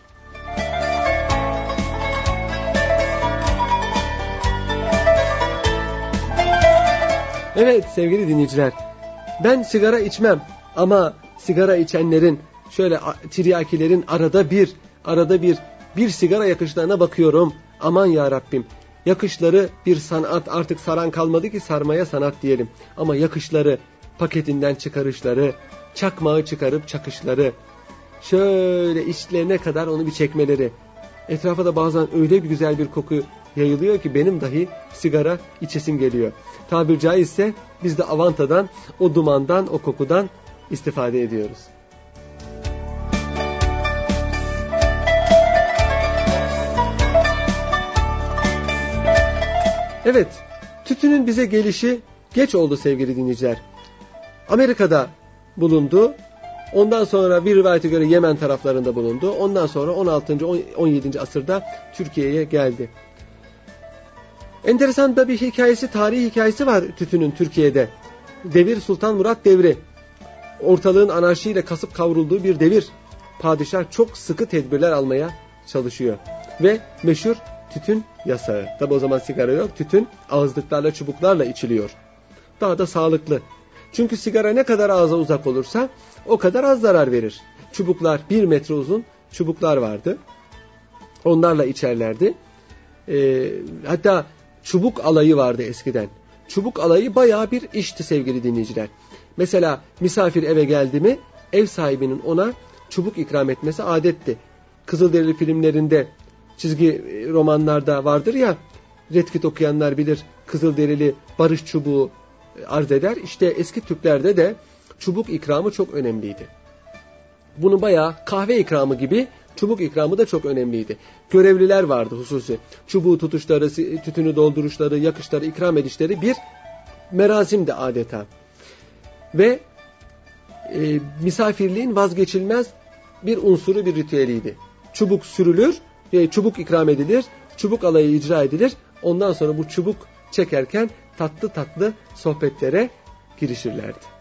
Evet sevgili dinleyiciler, ben sigara içmem ama sigara içenlerin, şöyle tiryakilerin arada bir sigara yakışlarına bakıyorum. Aman ya Rabbim, yakışları bir sanat, artık saran kalmadı ki sarmaya sanat diyelim. Ama yakışları, paketinden çıkarışları, çakmağı çıkarıp çakışları, şöyle içlerine kadar onu bir çekmeleri. Etrafa da bazen öyle bir güzel bir koku yayılıyor ki benim dahi sigara içesim geliyor. Tabir caizse biz de avantadan, o dumandan, o kokudan istifade ediyoruz. Evet, tütünün bize gelişi geç oldu sevgili dinleyiciler. Amerika'da bulundu. Ondan sonra bir rivayete göre Yemen taraflarında bulundu. Ondan sonra 16. 17. asırda Türkiye'ye geldi. Enteresan da bir hikayesi, tarihi hikayesi var tütünün Türkiye'de. Devir Sultan Murat devri. Ortalığın anarşiyle kasıp kavrulduğu bir devir. Padişah çok sıkı tedbirler almaya çalışıyor. Ve meşhur tütün yasağı. Tabi o zaman sigara yok. Tütün ağızlıklarla, çubuklarla içiliyor. Daha da sağlıklı. Çünkü sigara ne kadar ağza uzak olursa o kadar az zarar verir. Çubuklar 1 metre uzun çubuklar vardı. Onlarla içerlerdi. Hatta çubuk alayı vardı eskiden. Çubuk alayı bayağı bir işti sevgili dinleyiciler. Mesela misafir eve geldi mi ev sahibinin ona çubuk ikram etmesi adetti. Kızılderili filmlerinde, çizgi romanlarda vardır ya, Redkit okuyanlar bilir, Kızılderili barış çubuğu arz eder. İşte eski Türklerde de çubuk ikramı çok önemliydi. Bunu bayağı kahve ikramı gibi çubuk ikramı da çok önemliydi. Görevliler vardı hususi. Çubuğu tutuşları, tütünü dolduruşları, yakışları, ikram edişleri bir merazimdi adeta. Ve misafirliğin vazgeçilmez bir unsuru, bir ritüeliydi. Çubuk sürülür, çubuk ikram edilir, çubuk alayı icra edilir. Ondan sonra bu çubuk çekerken tatlı tatlı sohbetlere girişirlerdi.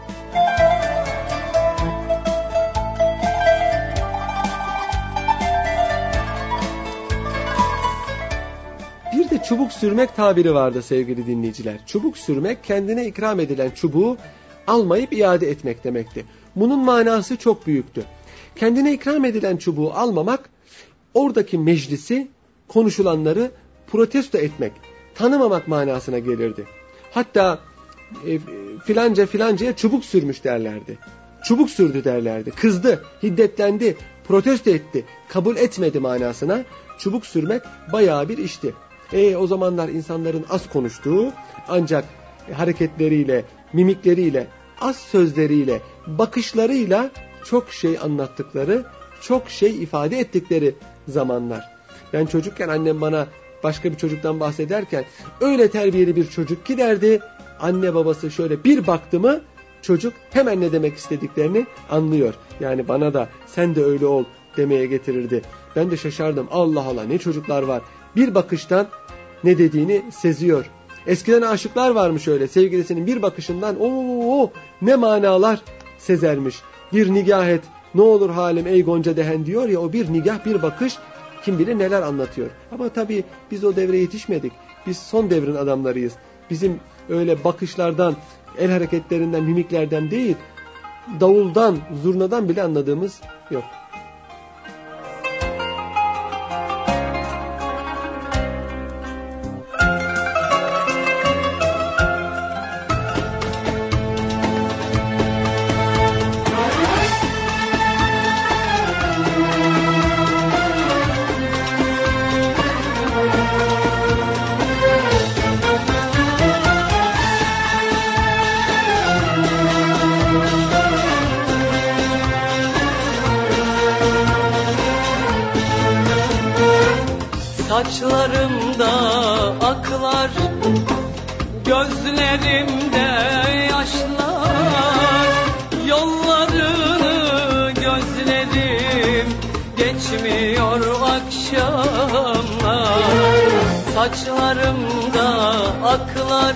Bir de çubuk sürmek tabiri vardı sevgili dinleyiciler. Çubuk sürmek, kendine ikram edilen çubuğu almayıp iade etmek demekti. Bunun manası çok büyüktü. Kendine ikram edilen çubuğu almamak, oradaki meclisi, konuşulanları protesto etmek, tanımamak manasına gelirdi. Hatta filanca filancaya çubuk sürmüş derlerdi. Çubuk sürdü derlerdi. Kızdı, hiddetlendi, protesto etti, kabul etmedi manasına. Çubuk sürmek bayağı bir işti. O zamanlar insanların az konuştuğu, ancak hareketleriyle, mimikleriyle, az sözleriyle, bakışlarıyla çok şey anlattıkları, çok şey ifade ettikleri zamanlar. Ben çocukken annem bana başka bir çocuktan bahsederken öyle terbiyeli bir çocuk ki derdi, anne babası şöyle bir baktı mı çocuk hemen ne demek istediklerini anlıyor. Yani bana da sen de öyle ol demeye getirirdi. Ben de şaşardım, Allah Allah ne çocuklar var. Bir bakıştan ne dediğini seziyor. Eskiden aşıklar varmış öyle, sevgilisinin bir bakışından ne manalar sezermiş. Bir nigah et, ne olur halim ey Gonca dehen diyor ya, o bir nigah, bir bakış kim bilir neler anlatıyor. Ama tabii biz o devre yetişmedik. Biz son devrin adamlarıyız. Bizim öyle bakışlardan, el hareketlerinden, mimiklerden değil, davuldan, zurnadan bile anladığımız yok. Saçlarımda aklar, gözlerimde yaşlar, yollarını gözlerim, geçmiyor akşamlar. Saçlarımda aklar,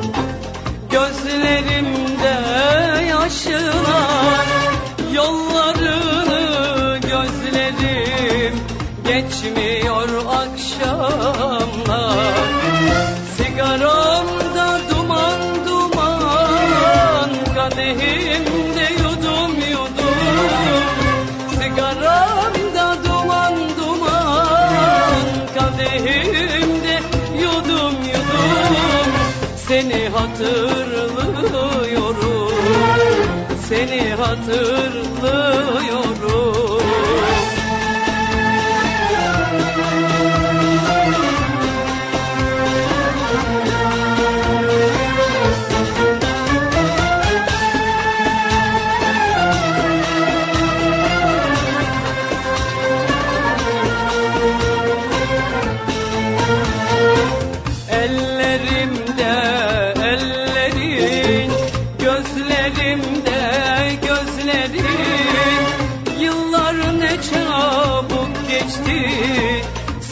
gözlerimde yaşlar, yollarını gözlerim, geçmiyor akşamlar. Sigaramda duman duman, kadehimde yudum yudum. Sigaramda duman duman, kadehimde yudum yudum. Seni hatırlıyorum, seni hatırlıyorum. El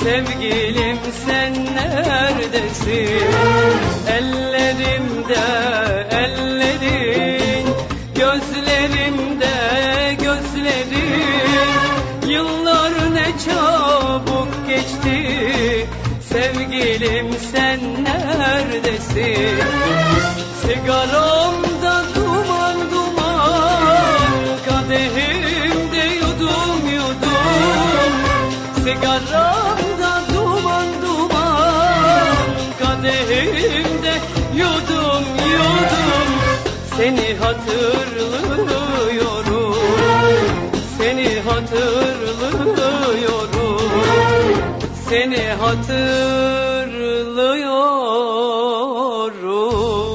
Sevgilim sen neredesin? Ellerimde ellerin, gözlerimde gözlerin. Yıllar ne çabuk geçti. Sevgilim sen neredesin? Sigaramda duman duman, kadehimde yudum yudum. Sigaramda duman duman, kadehimde yudum yudum. Seni hatırlıyorum, seni hatırlıyorum, seni hatırlıyorum.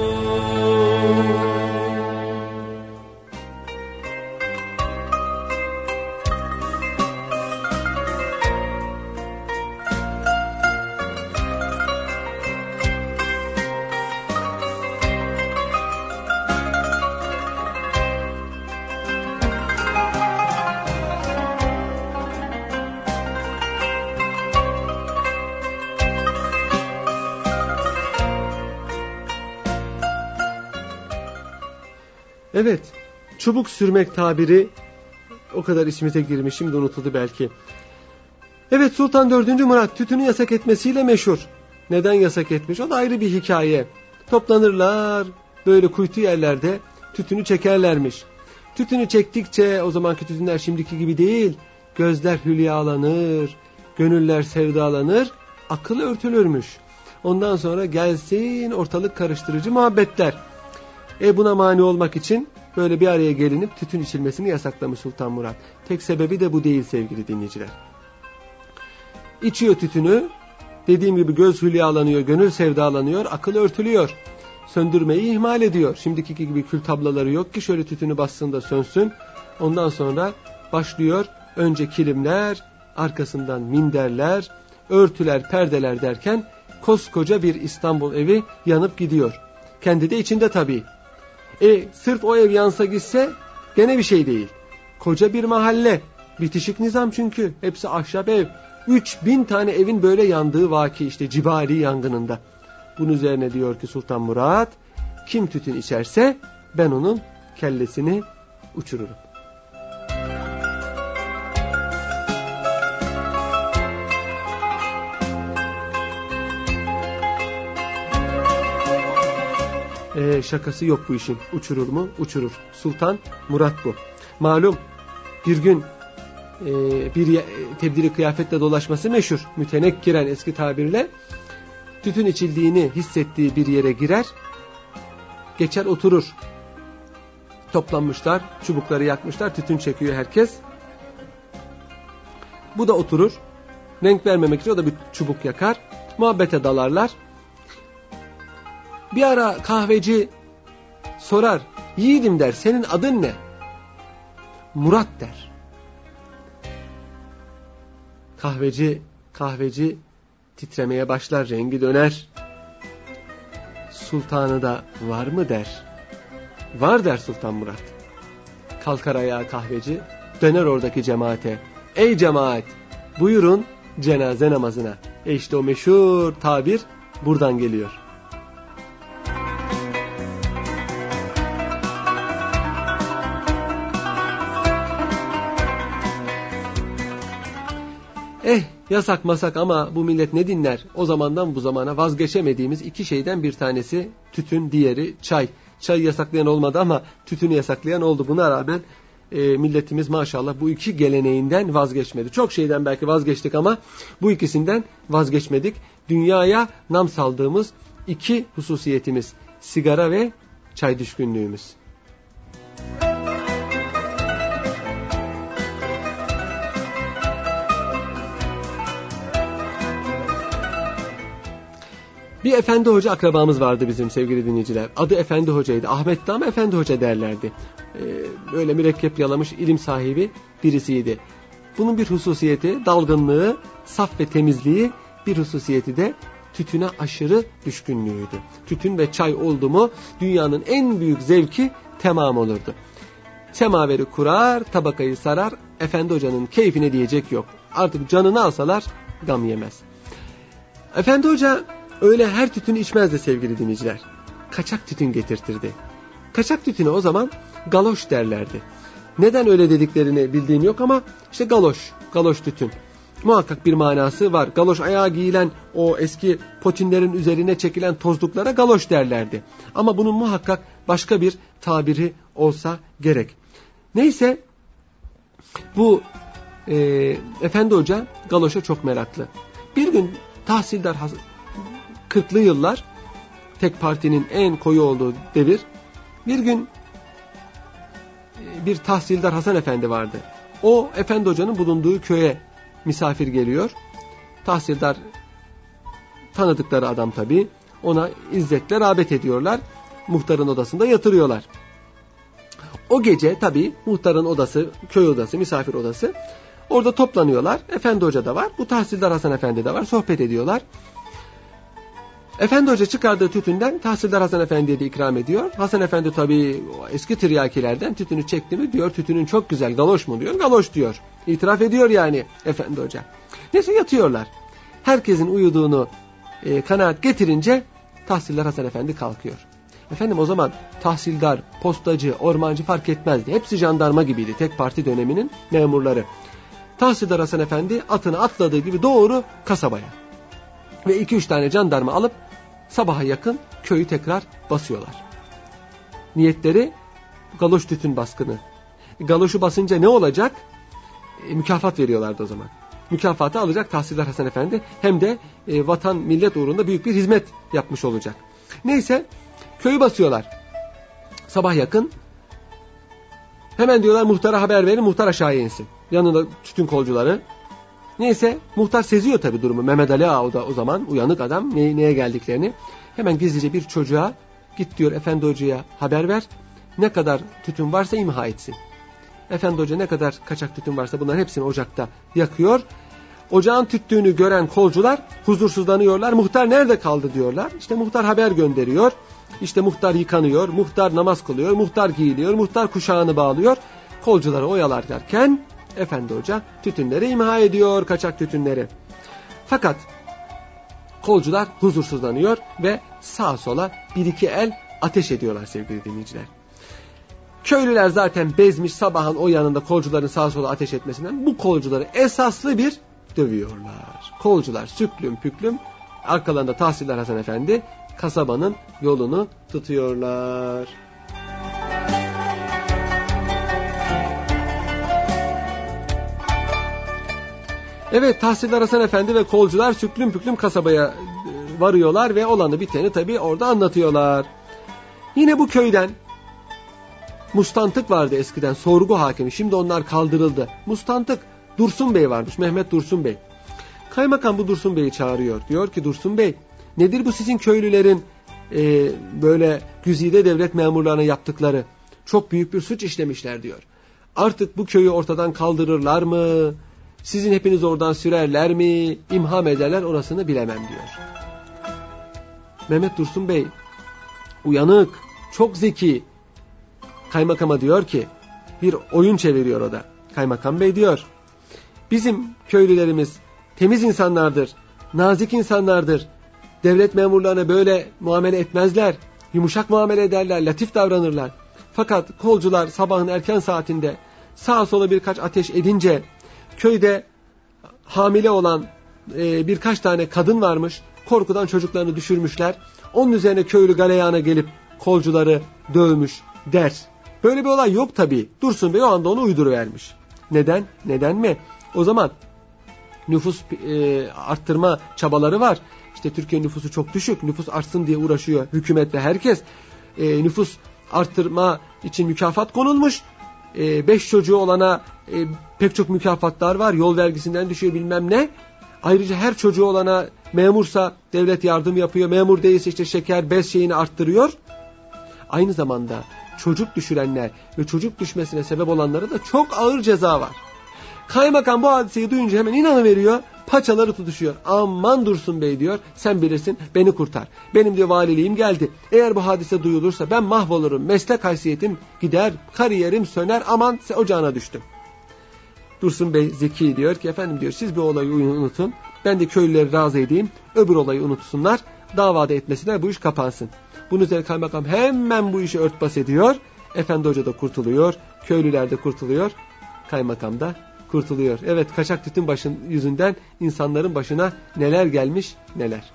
Evet, çubuk sürmek tabiri o kadar içimize girmiş, şimdi unutuldu belki. Evet, Sultan 4. Murat tütünü yasak etmesiyle meşhur. Neden yasak etmiş? O da ayrı bir hikaye. Toplanırlar, böyle kuytu yerlerde tütünü çekerlermiş. Tütünü çektikçe, o zamanki tütünler şimdiki gibi değil, gözler hülyalanır, gönüller sevdalanır, akıl örtülürmüş. Ondan sonra gelsin ortalık karıştırıcı muhabbetler. Buna mani olmak için böyle bir araya gelinip tütün içilmesini yasaklamış Sultan Murat. Tek sebebi de bu değil sevgili dinleyiciler. İçiyor tütünü, dediğim gibi göz hülyalanıyor, gönül sevdalanıyor, akıl örtülüyor. Söndürmeyi ihmal ediyor. Şimdiki gibi kül tablaları yok ki şöyle tütünü bassın da sönsün. Ondan sonra başlıyor önce kilimler, arkasından minderler, örtüler, perdeler derken koskoca bir İstanbul evi yanıp gidiyor. Kendi de içinde tabii. Sırf o ev yansa gitse gene bir şey değil. Koca bir mahalle. Bitişik nizam çünkü. Hepsi ahşap ev. 3000 tane evin böyle yandığı vaki işte Cibali yangınında. Bunun üzerine diyor ki Sultan Murat, kim tütün içerse ben onun kellesini uçururum. Şakası yok bu işin. Uçurur mu? Uçurur. Sultan Murat bu. Malum bir gün bir tebdili kıyafetle dolaşması meşhur. Mütenekkiren eski tabirle tütün içildiğini hissettiği bir yere girer, geçer oturur. Toplanmışlar, çubukları yakmışlar, tütün çekiyor herkes. Bu da oturur. Renk vermemek için o da bir çubuk yakar. Muhabbete dalarlar. Bir ara kahveci sorar. Yiğidim der, senin adın ne? Murat der. Kahveci titremeye başlar, rengi döner. Sultanı da var mı der. Var der Sultan Murat. Kalkar ayağa kahveci, döner oradaki cemaate. Ey cemaat, buyurun cenaze namazına. İşte o meşhur tabir buradan geliyor. Yasak masak ama bu millet ne dinler? O zamandan bu zamana vazgeçemediğimiz iki şeyden bir tanesi tütün, diğeri çay. Çayı yasaklayan olmadı ama tütünü yasaklayan oldu. Buna rağmen milletimiz maşallah bu iki geleneğinden vazgeçmedi. Çok şeyden belki vazgeçtik ama bu ikisinden vazgeçmedik. Dünyaya nam saldığımız iki hususiyetimiz, sigara ve çay düşkünlüğümüz. Bir efendi hoca akrabamız vardı bizim sevgili dinleyiciler. Adı Efendi Hoca'ydı. Ahmet'ti ama Efendi Hoca derlerdi. Böyle mürekkep yalamış ilim sahibi birisiydi. Bunun bir hususiyeti dalgınlığı, saf ve temizliği, bir hususiyeti de tütüne aşırı düşkünlüğüydü. Tütün ve çay oldu mu dünyanın en büyük zevki tamam olurdu. Semaveri kurar, tabakayı sarar, Efendi Hoca'nın keyfine diyecek yok. Artık canını alsalar gam yemez. Efendi Hoca öyle her tütünü içmezdi sevgili dinleyiciler. Kaçak tütün getirtirdi. Kaçak tütüne o zaman galoş derlerdi. Neden öyle dediklerini bildiğim yok ama işte galoş tütün. Muhakkak bir manası var. Galoş ayağa giyilen o eski potinlerin üzerine çekilen tozluklara galoş derlerdi. Ama bunun muhakkak başka bir tabiri olsa gerek. Neyse bu Efendi Hoca galoşa çok meraklı. Bir gün tahsildar 40'lı yıllar tek partinin en koyu olduğu devir. Bir gün bir tahsildar Hasan Efendi vardı. O Efendi Hoca'nın bulunduğu köye misafir geliyor. Tahsildar tanıdıkları adam tabii. Ona izzetle rağbet ediyorlar. Muhtarın odasında yatırıyorlar. O gece tabii muhtarın odası, köy odası, misafir odası. Orada toplanıyorlar. Efendi Hoca da var. Bu tahsildar Hasan Efendi de var. Sohbet ediyorlar. Efendi Hoca çıkardığı tütünden tahsildar Hasan Efendi'ye de ikram ediyor. Hasan Efendi tabii eski tiryakilerden tütünü çekti mi diyor. Tütünün çok güzel, galoş mu diyor. Galoş diyor. İtiraf ediyor yani Efendi Hoca. Neyse yatıyorlar. Herkesin uyuduğunu kanaat getirince tahsildar Hasan Efendi kalkıyor. Efendim o zaman tahsildar, postacı, ormancı fark etmezdi. Hepsi jandarma gibiydi. Tek parti döneminin memurları. Tahsildar Hasan Efendi atını atladığı gibi doğru kasabaya. Ve 2-3 tane jandarma alıp sabaha yakın köyü tekrar basıyorlar. Niyetleri galoş tütün baskını. Galoşu basınca ne olacak? Mükafat veriyorlardı o zaman. Mükafatı alacak tahsildar Hasan Efendi. Hem de vatan millet uğrunda büyük bir hizmet yapmış olacak. Neyse köyü basıyorlar. Sabah yakın. Hemen diyorlar muhtara haber verin. Muhtar aşağıya insin. Yanında tütün kolcuları. Neyse muhtar seziyor tabii durumu. Mehmet Ali Ağa o zaman uyanık adam neye geldiklerini. Hemen gizlice bir çocuğa git diyor Efendi Hoca'ya haber ver. Ne kadar tütün varsa imha etsin. Efendi Hoca ne kadar kaçak tütün varsa bunların hepsini ocakta yakıyor. Ocağın tüttüğünü gören kolcular huzursuzlanıyorlar. Muhtar nerede kaldı diyorlar. İşte muhtar haber gönderiyor. İşte muhtar yıkanıyor. Muhtar namaz kılıyor. Muhtar giyiliyor. Muhtar kuşağını bağlıyor. Kolcuları oyalarken Efendi Hoca tütünleri imha ediyor, kaçak tütünleri. Fakat kolcular huzursuzlanıyor ve sağa sola bir iki el ateş ediyorlar sevgili dinleyiciler. Köylüler zaten bezmiş sabahın o yanında kolcuların sağa sola ateş etmesinden bu kolcuları esaslı bir dövüyorlar. Kolcular süklüm püklüm arkalarında tahsildar Hasan Efendi kasabanın yolunu tutuyorlar. Evet tahsildar Hasan Efendi ve kolcular süklüm püklüm kasabaya varıyorlar ve olanı biteni tabii orada anlatıyorlar. Yine bu köyden Mustantık vardı eskiden sorgu hakimi. Şimdi onlar kaldırıldı. Mustantık Dursun Bey varmış. Mehmet Dursun Bey. Kaymakam bu Dursun Bey'i çağırıyor. Diyor ki Dursun Bey nedir bu sizin köylülerin böyle güzide devlet memurlarına yaptıkları? Çok büyük bir suç işlemişler diyor. Artık bu köyü ortadan kaldırırlar mı? Sizin hepiniz oradan sürerler mi? İmha ederler orasını bilemem diyor. Mehmet Dursun Bey uyanık, çok zeki. Kaymakama diyor ki bir oyun çeviriyor o da. Kaymakam Bey diyor bizim köylülerimiz temiz insanlardır, nazik insanlardır. Devlet memurlarına böyle muamele etmezler. Yumuşak muamele ederler, latif davranırlar. Fakat kolcular sabahın erken saatinde sağa sola birkaç ateş edince köyde hamile olan birkaç tane kadın varmış. Korkudan çocuklarını düşürmüşler. Onun üzerine köylü galeyana gelip kolcuları dövmüş der. Böyle bir olay yok tabii. Dursun Bey o anda onu uyduruvermiş. Neden? Neden mi? O zaman nüfus arttırma çabaları var. İşte Türkiye nüfusu çok düşük. Nüfus artsın diye uğraşıyor hükümet ve herkes. Nüfus arttırma için mükafat konulmuş. 5 çocuğu olana pek çok mükafatlar var. Yol vergisinden düşüyor bilmem ne. Ayrıca her çocuğu olana memursa devlet yardım yapıyor. Memur değilse işte şeker, bez şeyini arttırıyor. Aynı zamanda çocuk düşürenler ve çocuk düşmesine sebep olanlara da çok ağır ceza var. Kaymakam bu hadiseyi duyunca hemen inanıveriyor. Paçaları tutuşuyor. Aman Dursun Bey diyor. Sen bilirsin beni kurtar. Benim diyor valiliğim geldi. Eğer bu hadise duyulursa ben mahvolurum. Meslek haysiyetim gider. Kariyerim söner. Aman ocağına düştüm. Dursun Bey zeki diyor ki efendim diyor siz bir olayı unutun. Ben de köylüleri razı edeyim. Öbür olayı unutsunlar. Davada etmesinler, bu iş kapansın. Bunun üzerine kaymakam hemen bu işi örtbas ediyor. Efendi Hoca da kurtuluyor. Köylüler de kurtuluyor. Kaymakam da kurtuluyor. Evet, kaçak tütün yüzünden insanların başına neler gelmiş neler.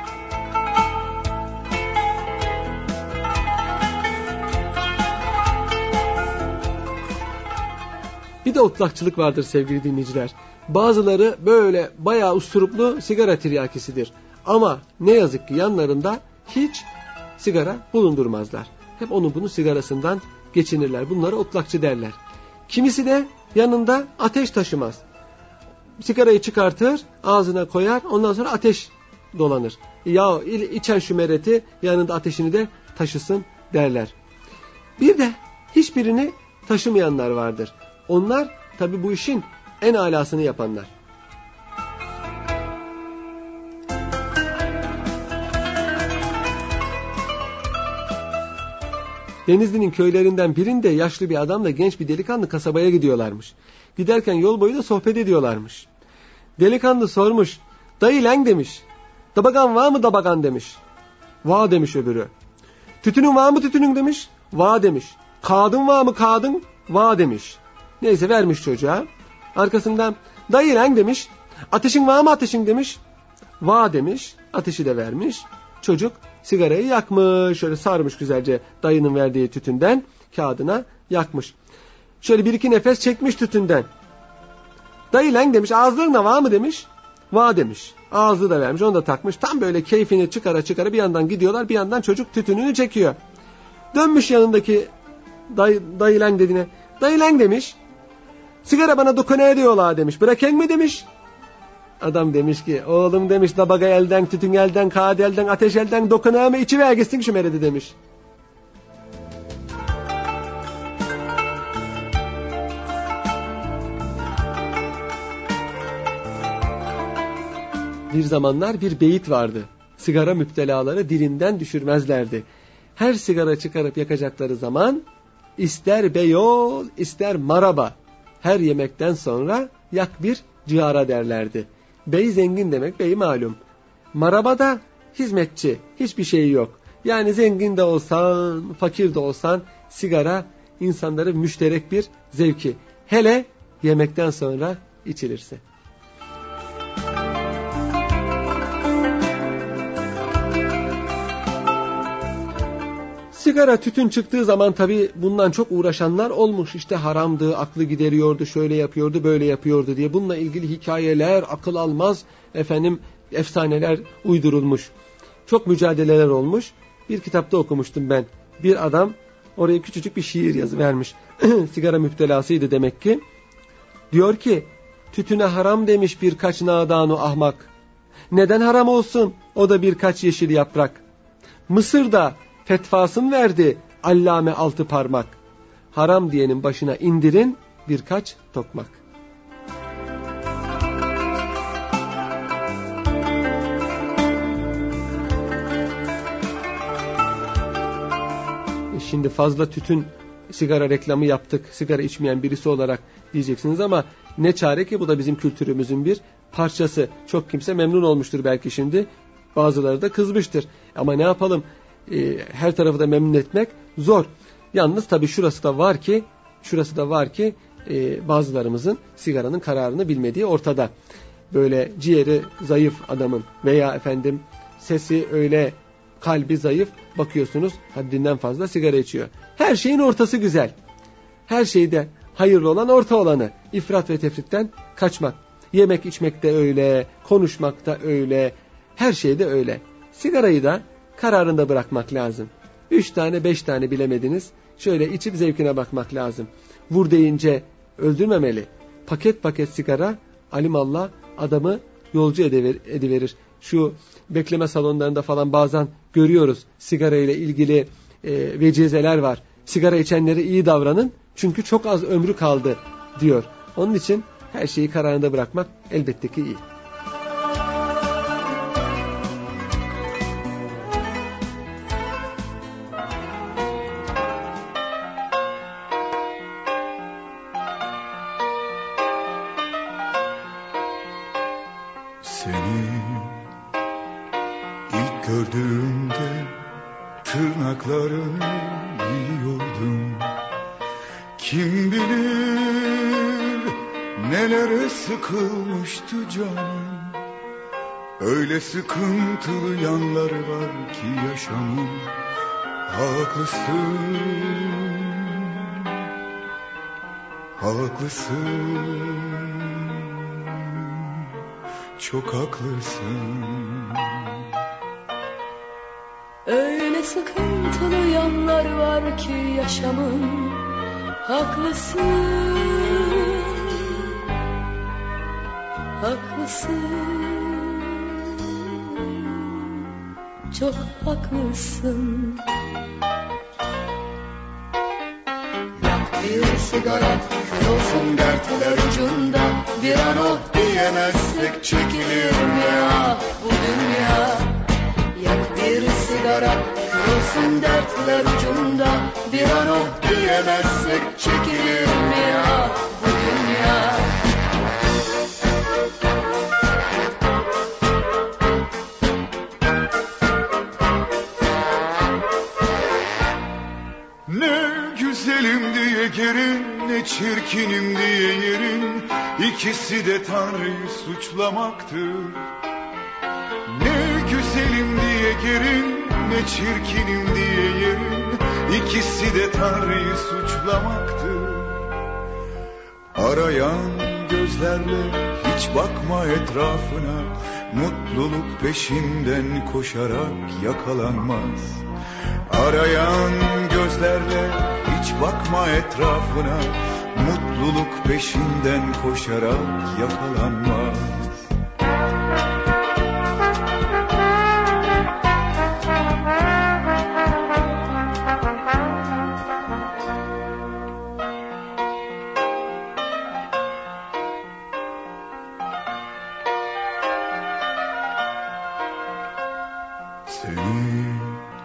Bir de otlakçılık vardır sevgili dinleyiciler. Bazıları böyle bayağı usturuplu sigara tiryakisidir. Ama ne yazık ki yanlarında hiç sigara bulundurmazlar. Hep onun bunun sigarasından geçinirler. Bunlara otlakçı derler. Kimisi de yanında ateş taşımaz. Sigarayı çıkartır, ağzına koyar, ondan sonra ateş dolanır. Ya içen şu mereti yanında ateşini de taşısın derler. Bir de hiçbirini taşımayanlar vardır. Onlar tabii bu işin en alasını yapanlar. Denizli'nin köylerinden birinde yaşlı bir adamla genç bir delikanlı kasabaya gidiyorlarmış. Giderken yol boyu da sohbet ediyorlarmış. Delikanlı sormuş. Dayı lan demiş. Dabagan var mı dabagan demiş. Va demiş öbürü. Tütünün var mı tütünün demiş. Va demiş. Kağıdın var mı kağıdın. Va demiş. Neyse vermiş çocuğa. Arkasından dayı lan demiş. Ateşin var mı ateşin demiş. Va demiş. Ateşi de vermiş. Çocuk sigarayı yakmış. Şöyle sarmış güzelce dayının verdiği tütünden kağıdına yakmış. Şöyle bir iki nefes çekmiş tütünden. Dayı lan demiş. Ağızlarına var mı demiş. Va demiş. Ağzı da vermiş. Onu da takmış. Tam böyle keyfini çıkara çıkara bir yandan gidiyorlar. Bir yandan çocuk tütününü çekiyor. Dönmüş yanındaki dayı lan dediğine. Dayı lan demiş. Sigara bana dokunaya diyorlar demiş. Bırakayım mı demiş. Adam demiş ki oğlum demiş dabaga elden, tütün elden, kağıt elden, ateş elden dokunaya mı içiver gitsin şu meredi demiş. Bir zamanlar bir beyit vardı. Sigara müptelaları dilinden düşürmezlerdi. Her sigara çıkarıp yakacakları zaman ister beyol ister maraba. Her yemekten sonra yak bir cihara derlerdi. Bey zengin demek, bey malum. Maraba da hizmetçi, hiçbir şeyi yok. Yani zengin de olsan, fakir de olsan sigara insanların müşterek bir zevki. Hele yemekten sonra içilirse. Sigara, tütün çıktığı zaman tabii bundan çok uğraşanlar olmuş. İşte haramdı, aklı gideriyordu, şöyle yapıyordu, böyle yapıyordu diye. Bununla ilgili hikayeler, akıl almaz efsaneler uydurulmuş. Çok mücadeleler olmuş. Bir kitapta okumuştum ben. Bir adam oraya küçücük bir şiir yazıvermiş. Sigara müptelasıydı demek ki. Diyor ki, tütüne haram demiş birkaç nadanu ahmak. Neden haram olsun? O da birkaç yeşil yaprak. Mısır'da fetvasını verdi allame altı parmak. Haram diyenin başına indirin birkaç tokmak. Şimdi fazla tütün sigara reklamı yaptık. Sigara içmeyen birisi olarak diyeceksiniz ama ne çare ki bu da bizim kültürümüzün bir parçası. Çok kimse memnun olmuştur belki şimdi. Bazıları da kızmıştır. Ama ne yapalım? Her tarafı da memnun etmek zor. Yalnız tabii şurası da var ki bazılarımızın sigaranın kararını bilmediği ortada. Böyle ciğeri zayıf adamın veya sesi öyle kalbi zayıf bakıyorsunuz haddinden fazla sigara içiyor. Her şeyin ortası güzel. Her şeyde hayırlı olan orta olanı. İfrat ve tefritten kaçmak. Yemek içmek de öyle, konuşmak da öyle, her şey de öyle. Sigarayı da kararında bırakmak lazım. 3 tane 5 tane bilemediniz. Şöyle içip zevkine bakmak lazım. Vur deyince öldürmemeli. Paket paket sigara alimallah adamı yolcu ediverir. Şu bekleme salonlarında falan bazen görüyoruz sigara ile ilgili vecizeler var. Sigara içenlere iyi davranın çünkü çok az ömrü kaldı diyor. Onun için her şeyi kararında bırakmak elbette ki iyi. Seni ilk gördüğümde tırnaklarını yiyordum. Kim bilir nelere sıkılmıştı canım. Öyle sıkıntılı yanları var ki yaşamın. Haklısın, haklısın, çok haklısın. Öyle sıkıntılı yanlar var ki yaşamın. Haklısın, haklısın, çok haklısın. Yak bir sigara, kül olsun dertler ucunda. Bir an oh diyemezsek çekilir mi ya bu dünya? Yak bir sigara, kül olsun dertler ucunda. Bir an oh diyemezsek çekilir mi ya bu dünya? Ne güzelim diye gerin, ne çirkinim diye yerin, İkisi de Tanrı'yı suçlamaktır. Ne güzelim diye gerin, ne çirkinim diye yerin, İkisi de Tanrı'yı suçlamaktır. Arayan gözlerle hiç bakma etrafına, mutluluk peşinden koşarak yakalanmaz. Arayan gözlerle hiç bakma etrafına, mutluluk peşinden koşarak yakalanmaz. Seni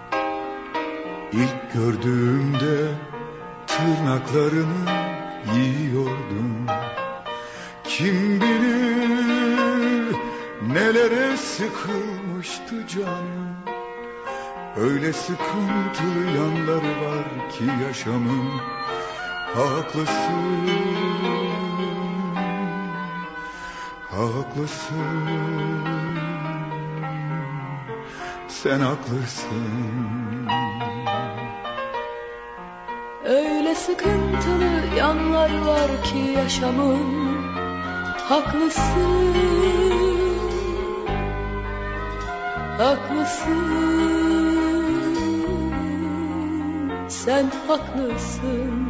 ilk gördüğümde tırnaklarını yiyordum. Kim bilir nelere sıkılmıştı canım. Öyle sıkıntılı yanları var ki yaşamın. Haklısın, haklısın, sen haklısın. Öyle sıkıntılı yanlar var ki yaşamın. Haklısın, haklısın, sen haklısın.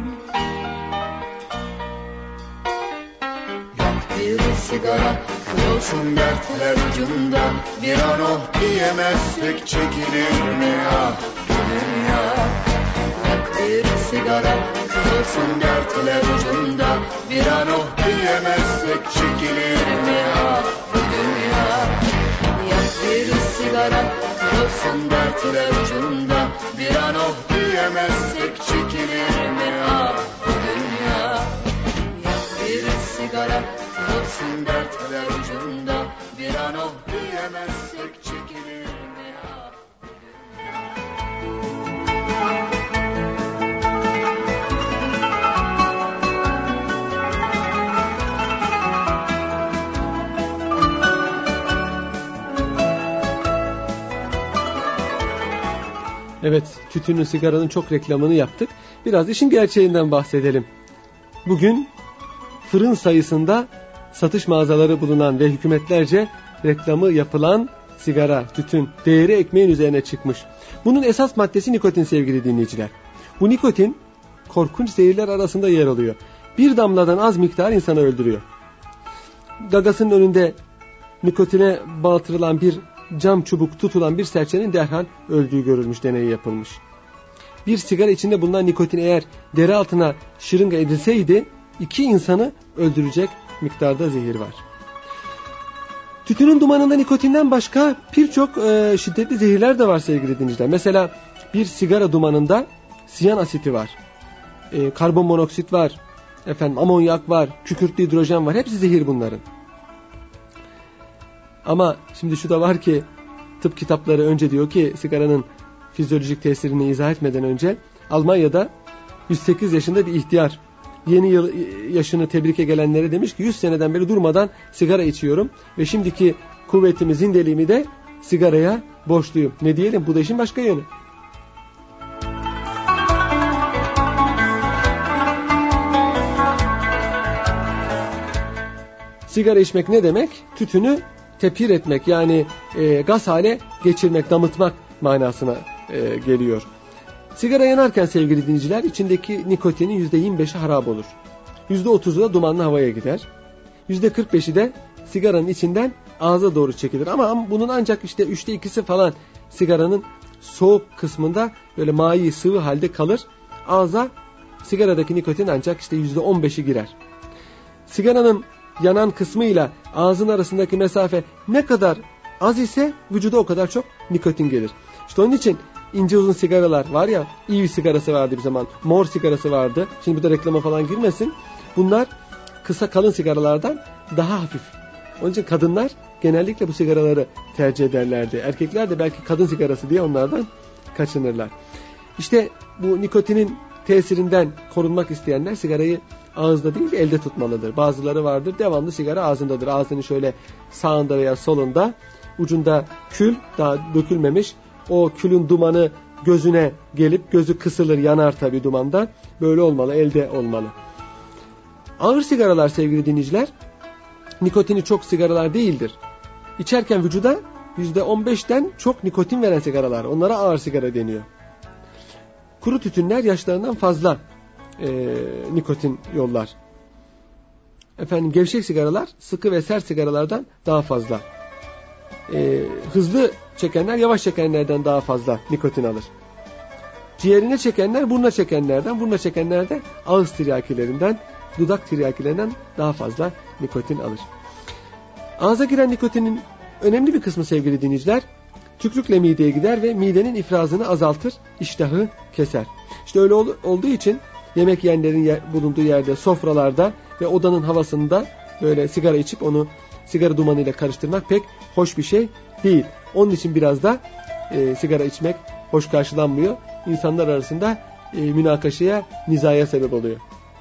Yak bir sigara, kül olsun dertler ucunda. Bir an oh diyemezsek çekilir mi ah bu dünya? Yak bir sigara, kül olsun dertler ucunda. Bir an oh diyemezsek çekilir mi ah bu dünya? Yak bir sigara, kül olsun dertler ucunda. Bir an oh diyemezsek çekilir mi ah bu dünya? Yak bir sigara, kül olsun dertler ucunda. Bir an oh diyemezsek çekilir mi ah bu Evet, tütünün, sigaranın çok reklamını yaptık. Biraz işin gerçeğinden bahsedelim. Bugün fırın sayısında satış mağazaları bulunan ve hükümetlerce reklamı yapılan sigara, tütün değeri ekmeğin üzerine çıkmış. Bunun esas maddesi nikotin sevgili dinleyiciler. Bu nikotin korkunç zehirler arasında yer alıyor. Bir damladan az miktar insanı öldürüyor. Gagasının önünde nikotine batırılan bir cam çubuk tutulan bir serçenin derhal öldüğü görülmüş, deneyi yapılmış. Bir sigara içinde bulunan nikotin eğer deri altına şırınga edilseydi 2 insanı öldürecek miktarda zehir var. Tütünün dumanında nikotinden başka birçok şiddetli zehirler de var sevgili dinleyiciler. Mesela bir sigara dumanında siyan asiti var, karbon monoksit var, amonyak var, kükürtlü hidrojen var. Hepsi zehir bunların. Ama şimdi şu da var ki tıp kitapları önce diyor ki sigaranın fizyolojik tesirini izah etmeden önce Almanya'da 108 yaşında bir ihtiyar yeni yıl yaşını tebrike gelenlere demiş ki 100 seneden beri durmadan sigara içiyorum ve şimdiki kuvvetimi, zindeliğimi de sigaraya borçluyum. Ne diyelim, bu da işin başka yönü. Sigara içmek ne demek? Tütünü tephir etmek, yani gaz hale geçirmek, damıtmak manasına geliyor. Sigara yanarken sevgili dinleyiciler içindeki nikotinin %25'i harap olur. %30'u da dumanlı havaya gider. %45'i de sigaranın içinden ağza doğru çekilir. Ama bunun ancak işte 3'te 2'si falan sigaranın soğuk kısmında böyle mai sıvı halde kalır. Ağza sigaradaki nikotin ancak işte %15'i girer. Sigaranın yanan kısmıyla ağzın arasındaki mesafe ne kadar az ise vücuda o kadar çok nikotin gelir. İşte onun için ince uzun sigaralar var ya, iyi sigarası vardı bir zaman, mor sigarası vardı. Şimdi bu da reklama falan girmesin. Bunlar kısa kalın sigaralardan daha hafif. Onun için kadınlar genellikle bu sigaraları tercih ederlerdi. Erkekler de belki kadın sigarası diye onlardan kaçınırlar. İşte bu nikotinin tesirinden korunmak isteyenler sigarayı ağızda değil de elde tutmalıdır. Bazıları vardır devamlı sigara ağzındadır. Ağzının şöyle sağında veya solunda, ucunda kül daha dökülmemiş. O külün dumanı gözüne gelip gözü kısılır, yanar tabii dumandan. Böyle olmalı, elde olmalı. Ağır sigaralar sevgili dinleyiciler, nikotini çok sigaralar değildir. İçerken vücuda %15'ten çok nikotin veren sigaralar, onlara ağır sigara deniyor. Kuru tütünler yaşlarından fazla nikotin yollar. Gevşek sigaralar sıkı ve sert sigaralardan daha fazla. Hızlı çekenler yavaş çekenlerden daha fazla nikotin alır. Ciğerine çekenler buruna çekenlerden, buruna çekenler de ağız tiryakilerinden, dudak tiryakilerinden daha fazla nikotin alır. Ağza giren nikotinin önemli bir kısmı sevgili dinleyiciler, tükrükle mideye gider ve midenin ifrazını azaltır, iştahı keser. İşte öyle olduğu için yemek yiyenlerin bulunduğu yerde, sofralarda ve odanın havasında böyle sigara içip onu sigara dumanıyla karıştırmak pek hoş bir şey değil. Onun için biraz da sigara içmek hoş karşılanmıyor. İnsanlar arasında münakaşaya, nizaya sebep oluyor.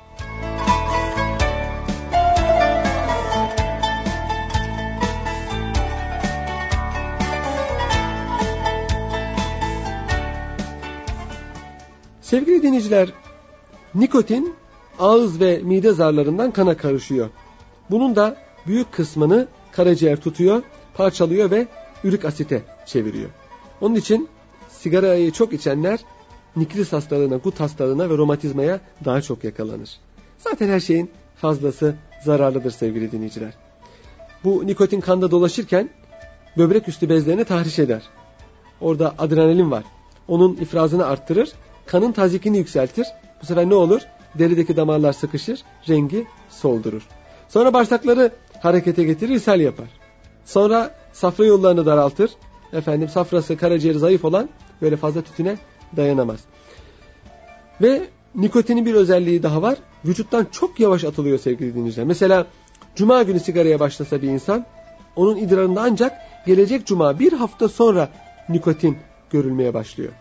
Sevgili dinleyiciler, nikotin ağız ve mide zarlarından kana karışıyor. Bunun da büyük kısmını karaciğer tutuyor, parçalıyor ve ürik asite çeviriyor. Onun için sigarayı çok içenler niklis hastalığına, gut hastalığına ve romatizmaya daha çok yakalanır. Zaten her şeyin fazlası zararlıdır sevgili dinleyiciler. Bu nikotin kanda dolaşırken böbrek üstü bezlerini tahriş eder. Orada adrenalin var. Onun ifrazını arttırır, kanın tazikini yükseltir. Bu sefer ne olur? Derideki damarlar sıkışır, rengi soldurur. Sonra bağırsakları harekete getirir, ishal yapar. Sonra safra yollarını daraltır. Safrası, karaciğeri zayıf olan böyle fazla tütüne dayanamaz. Ve nikotinin bir özelliği daha var. Vücuttan çok yavaş atılıyor sevgili dinleyiciler. Mesela cuma günü sigaraya başlasa bir insan, onun idrarında ancak gelecek cuma bir hafta sonra nikotin görülmeye başlıyor.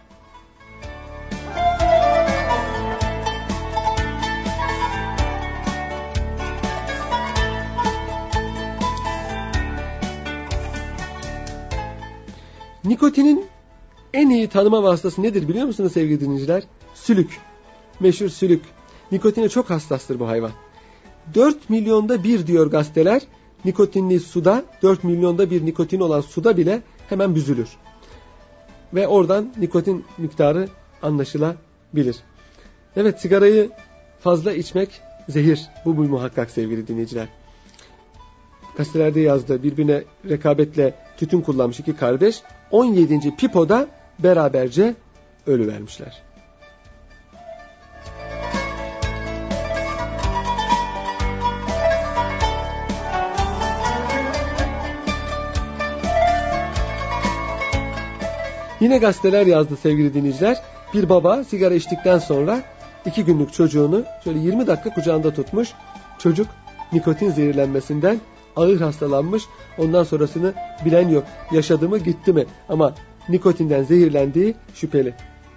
Nikotinin en iyi tanıma vasıtası nedir biliyor musunuz sevgili dinleyiciler? Sülük. Meşhur sülük. Nikotine çok hassastır bu hayvan. 4 milyonda bir diyor gazeteler, nikotinli suda, 4 milyonda bir nikotin olan suda bile hemen büzülür. Ve oradan nikotin miktarı anlaşılabilir. Evet, sigarayı fazla içmek zehir. Bu muhakkak sevgili dinleyiciler. Gazetelerde yazdı, birbirine rekabetle tütün kullanmış iki kardeş 17. pipoda beraberce ölüvermişler. Yine gazeteler yazdı sevgili dinleyiciler. Bir baba sigara içtikten sonra 2 günlük çocuğunu şöyle 20 dakika kucağında tutmuş. Çocuk nikotin zehirlenmesinden ağır hastalanmış. Ondan sonrasını bilen yok. Yaşadı mı, gitti mi? Ama nikotinden zehirlendiği şüpheli.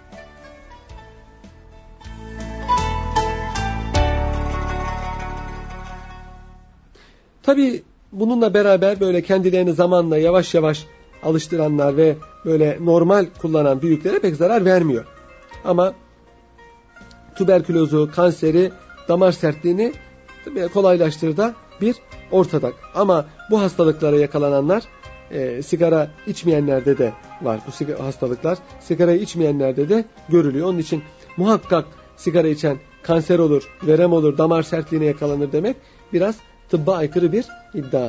Tabii bununla beraber böyle kendilerini zamanla yavaş yavaş alıştıranlar ve böyle normal kullanan büyüklere pek zarar vermiyor. Ama tüberkülozu, kanseri, damar sertliğini kolaylaştırır da bir ortada. Ama bu hastalıklara yakalananlar sigara içmeyenlerde de var. Bu hastalıklar sigarayı içmeyenlerde de görülüyor. Onun için muhakkak sigara içen kanser olur, verem olur, damar sertliğine yakalanır demek biraz tıbba aykırı bir iddia.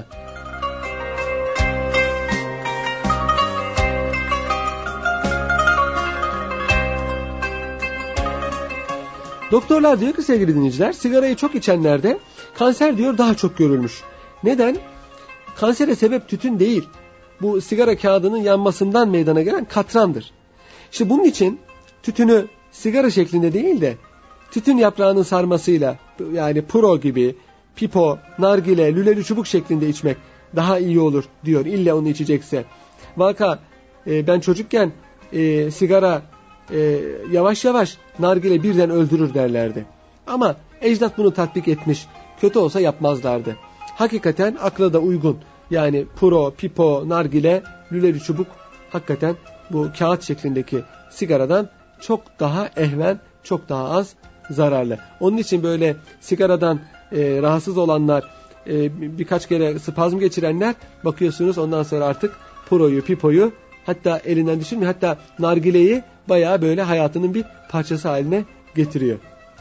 Doktorlar diyor ki sevgili dinleyiciler, sigarayı çok içenlerde kanser diyor daha çok görülmüş. Neden? Kansere sebep tütün değil. Bu sigara kağıdının yanmasından meydana gelen katrandır. İşte bunun için tütünü sigara şeklinde değil de tütün yaprağının sarmasıyla, yani puro gibi, pipo, nargile, lüleli çubuk şeklinde içmek daha iyi olur diyor. İlla onu içecekse. Vaka ben çocukken sigara yavaş yavaş nargile birden öldürür derlerdi. Ama ecdat bunu tatbik etmiş. Kötü olsa yapmazlardı. Hakikaten akla da uygun. Yani puro, pipo, nargile, lüleli çubuk hakikaten bu kağıt şeklindeki sigaradan çok daha ehven, çok daha az zararlı. Onun için böyle sigaradan rahatsız olanlar, birkaç kere spazm geçirenler bakıyorsunuz ondan sonra artık puroyu, pipoyu hatta elinden düşürmüyor. Hatta nargileyi bayağı böyle hayatının bir parçası haline getiriyor.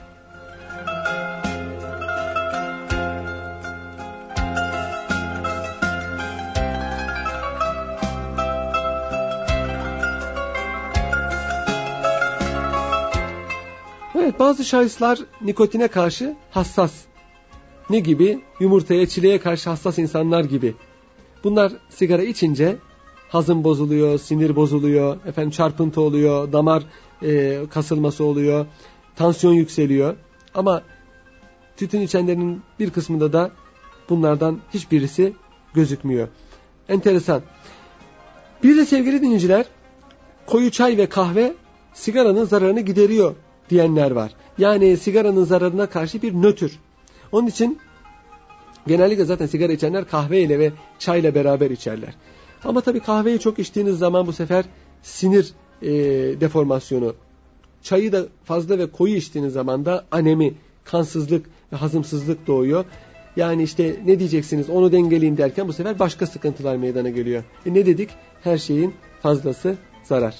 Evet, bazı şahıslar nikotine karşı hassas. Ne gibi? Yumurtaya, çileğe karşı hassas insanlar gibi. Bunlar sigara içince hazım bozuluyor, sinir bozuluyor, çarpıntı oluyor, damar kasılması oluyor, tansiyon yükseliyor. Ama tütün içenlerin bir kısmında da bunlardan hiçbirisi gözükmüyor. Enteresan. Bir de sevgili dinleyiciler, koyu çay ve kahve sigaranın zararını gideriyor diyenler var. Yani sigaranın zararına karşı bir nötr. Onun için genellikle zaten sigara içenler kahveyle ve çayla beraber içerler. Ama tabii kahveyi çok içtiğiniz zaman bu sefer sinir deformasyonu, çayı da fazla ve koyu içtiğiniz zaman da anemi, kansızlık ve hazımsızlık doğuyor. Yani işte ne diyeceksiniz, onu dengeleyin derken bu sefer başka sıkıntılar meydana geliyor. Ne dedik? Her şeyin fazlası zarar.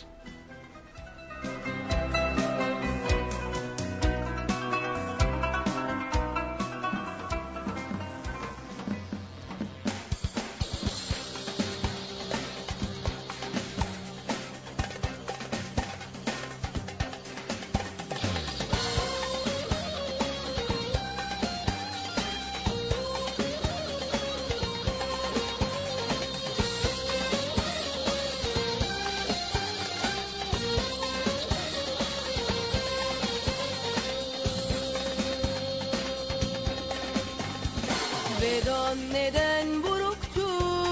Vedan neden buruktu?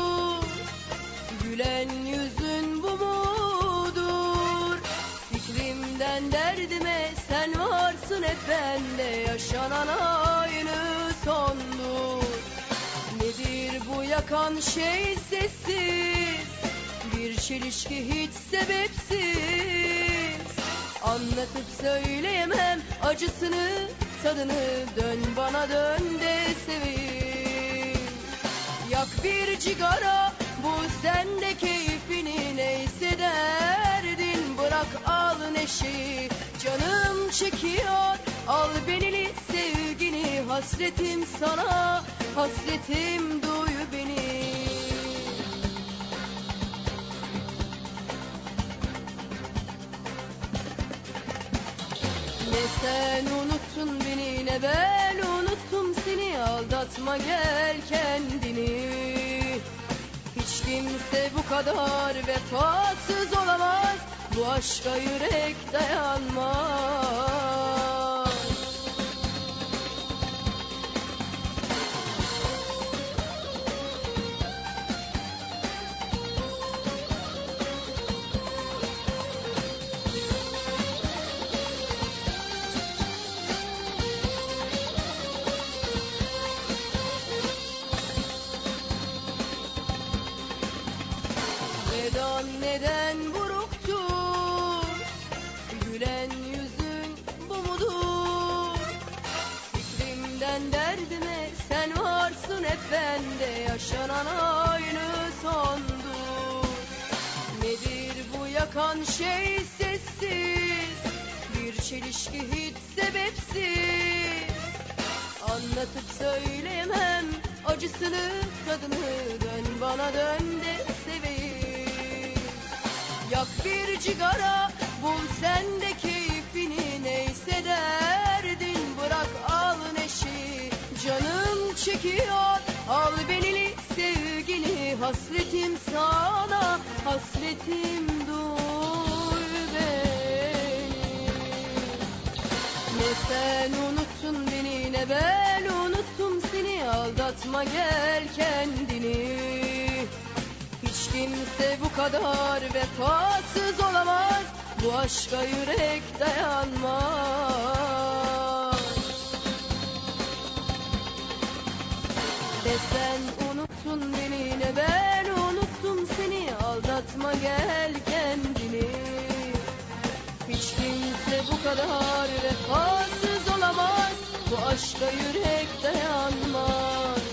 Gülen yüzün bu mudur? Fikrimden derdime sen varsın hep bende, yaşanan aynı sondur. Nedir bu yakan şey sessiz? Bir çelişki hiç sebepsiz. Anlatıp söyleyemem acısını, tadını, dön bana dön de seveyim. Yak bir cigara, bu sende keyfini, neyse derdin, bırak al neşeyi. Canım çekiyor, al beni sevgini, hasretim sana, hasretim duy beni. Ne sen unuttun beni, ne ben unuttum seni, aldatma gel kendini. Hiç kimse bu kadar vefasız olamaz, bu aşka yürek dayanmaz. Sevdan neden buruktur? Gülen yüzün bu mudur? Fikrimden derdime sen varsın hep bende, yaşanan aynı sondur. Nedir bu yakan şey sessiz? Bir çelişki hiç sebepsiz. Anlatıp söyleyemem acısını, tadını. Dön bana dön de seveyim. Yak bir cigara, bul sen de keyfini. Neyse derdin, bırak al neşi. Canım çekiyor, al beni sevgini. Hasretim sana, hasretim duy beni. Ne sen unuttun beni, ne ben unuttum seni. Aldatma gel kendini. Hiç kimse bu kadar vefasız olamaz. Bu aşka yürek dayanmaz. Ne sen unuttun beni, ne ben unuttum seni. Aldatma gel kendini. Hiç kimse bu kadar vefasız olamaz. Bu aşka yürek dayanmaz.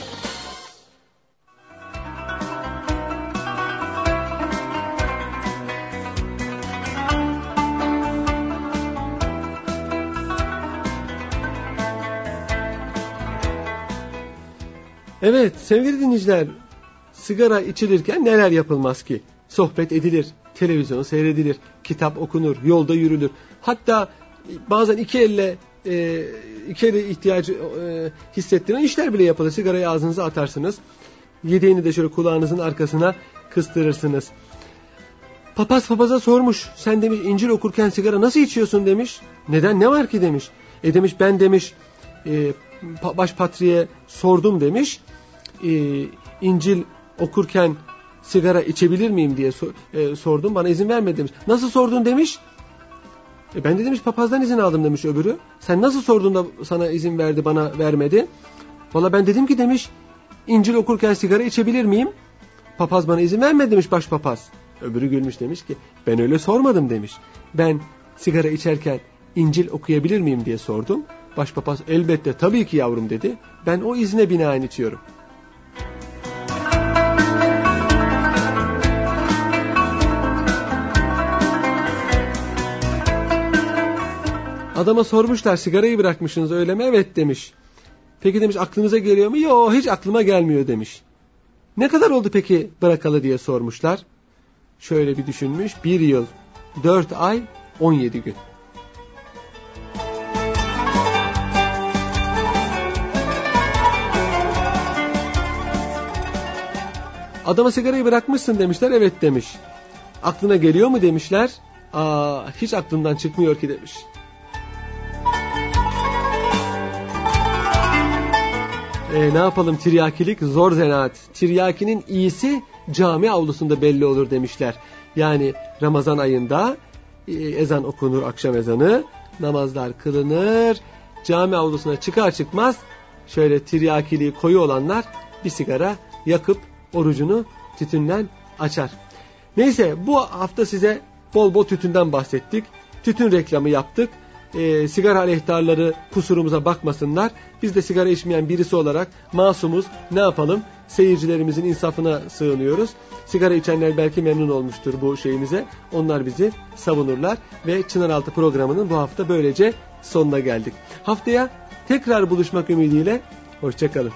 Evet sevgili dinleyiciler, sigara içilirken neler yapılmaz ki? Sohbet edilir, televizyon seyredilir, kitap okunur, yolda yürülür. Hatta bazen iki elle ihtiyacı hissettiren işler bile yapılır. Sigarayı ağzınıza atarsınız. Yedeğini de şöyle kulağınızın arkasına kıstırırsınız. Papaz papaza sormuş. Sen demiş İncil okurken sigara nasıl içiyorsun demiş. Neden, ne var ki demiş. Demiş ben demiş başpatriye sordum demiş. İncil okurken sigara içebilir miyim diye sordum. Bana izin vermedi demiş. Nasıl sordun demiş. Ben de demiş papazdan izin aldım demiş öbürü. Sen nasıl sordun da sana izin verdi, bana vermedi. Valla ben dedim ki demiş İncil okurken sigara içebilir miyim? Papaz bana izin vermedi demiş başpapaz. Öbürü gülmüş demiş ki ben öyle sormadım demiş. Ben sigara içerken İncil okuyabilir miyim diye sordum. Başpapaz elbette tabii ki yavrum dedi. Ben o izne binaen içiyorum. Adama sormuşlar sigarayı bırakmışsınız öyle mi? Evet demiş. Peki demiş aklınıza geliyor mu? Yok hiç aklıma gelmiyor demiş. Ne kadar oldu peki bırakalı diye sormuşlar. Şöyle bir düşünmüş. 1 yıl 4 ay 17 gün. Adama sigarayı bırakmışsın demişler. Evet demiş. Aklına geliyor mu demişler. Hiç aklımdan çıkmıyor ki demiş. Ne yapalım, tiryakilik zor zanaat. Tiryakinin iyisi cami avlusunda belli olur demişler. Yani Ramazan ayında ezan okunur, akşam ezanı, namazlar kılınır. Cami avlusuna çıkar çıkmaz şöyle tiryakiliği koyu olanlar bir sigara yakıp orucunu tütünden açar. Neyse bu hafta size bol bol tütünden bahsettik. Tütün reklamı yaptık. Sigara aleyhtarları kusurumuza bakmasınlar. Biz de sigara içmeyen birisi olarak masumuz. Ne yapalım? Seyircilerimizin insafına sığınıyoruz. Sigara içenler belki memnun olmuştur bu şeyimize. Onlar bizi savunurlar. Ve Çınaraltı programının bu hafta böylece sonuna geldik. Haftaya tekrar buluşmak ümidiyle. Hoşçakalın.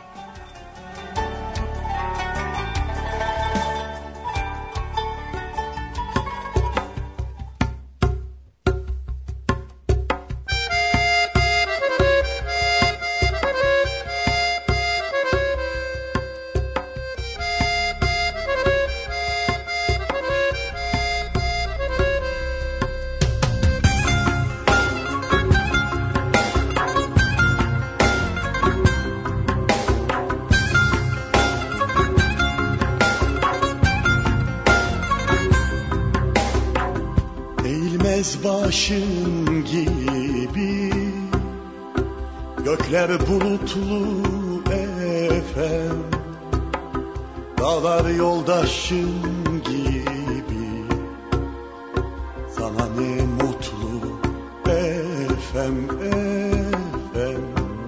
Başın gibi gökler bulutlu efem, dağlar yoldaşın gibi FM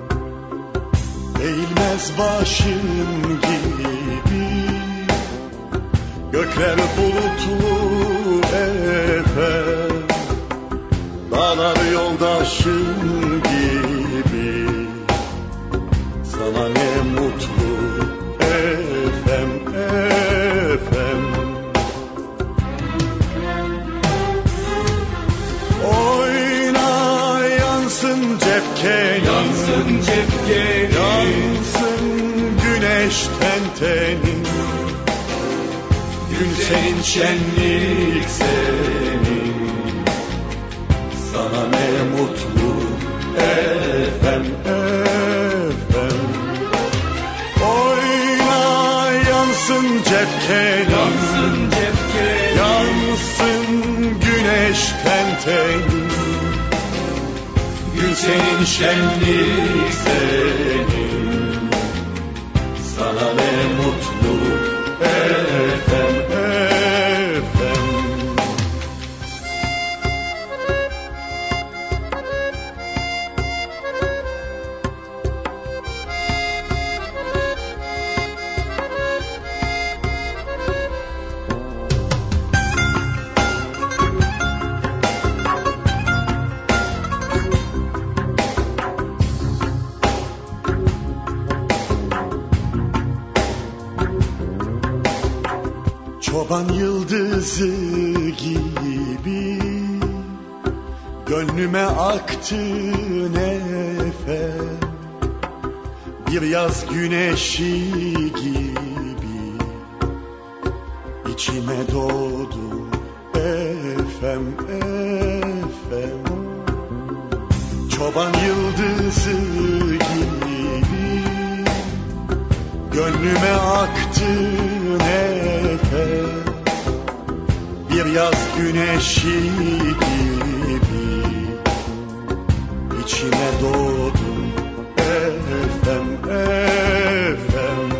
eğilmez başım gibi, gökler bulutlu FM, dağlar yoldaşım gibi, sana ne mutlu FM, FM. Oyna yansın cepkenin, Yansın cepkenin, yansın güneşten tenin, gün senin şenlik senin, sana ne mutlu FM, FM. Oyna yansın cepkenin, yansın cepkenin, yansın güneşten tenin, gün senin şenlik senin, sana ne mutlu FM, FM. Çoban yıldızı gibi gönlüme aktın efem, bir yaz güneşi gibi içime doğdu efem, efem. Çoban yıldızı gibi gönlüme aktın efem, bir yaz güneşi gibi içime doğdun efem, efem.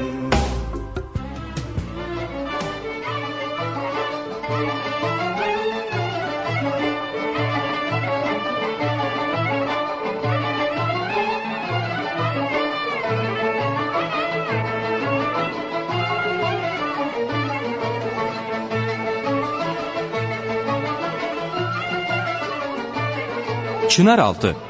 Çınaraltı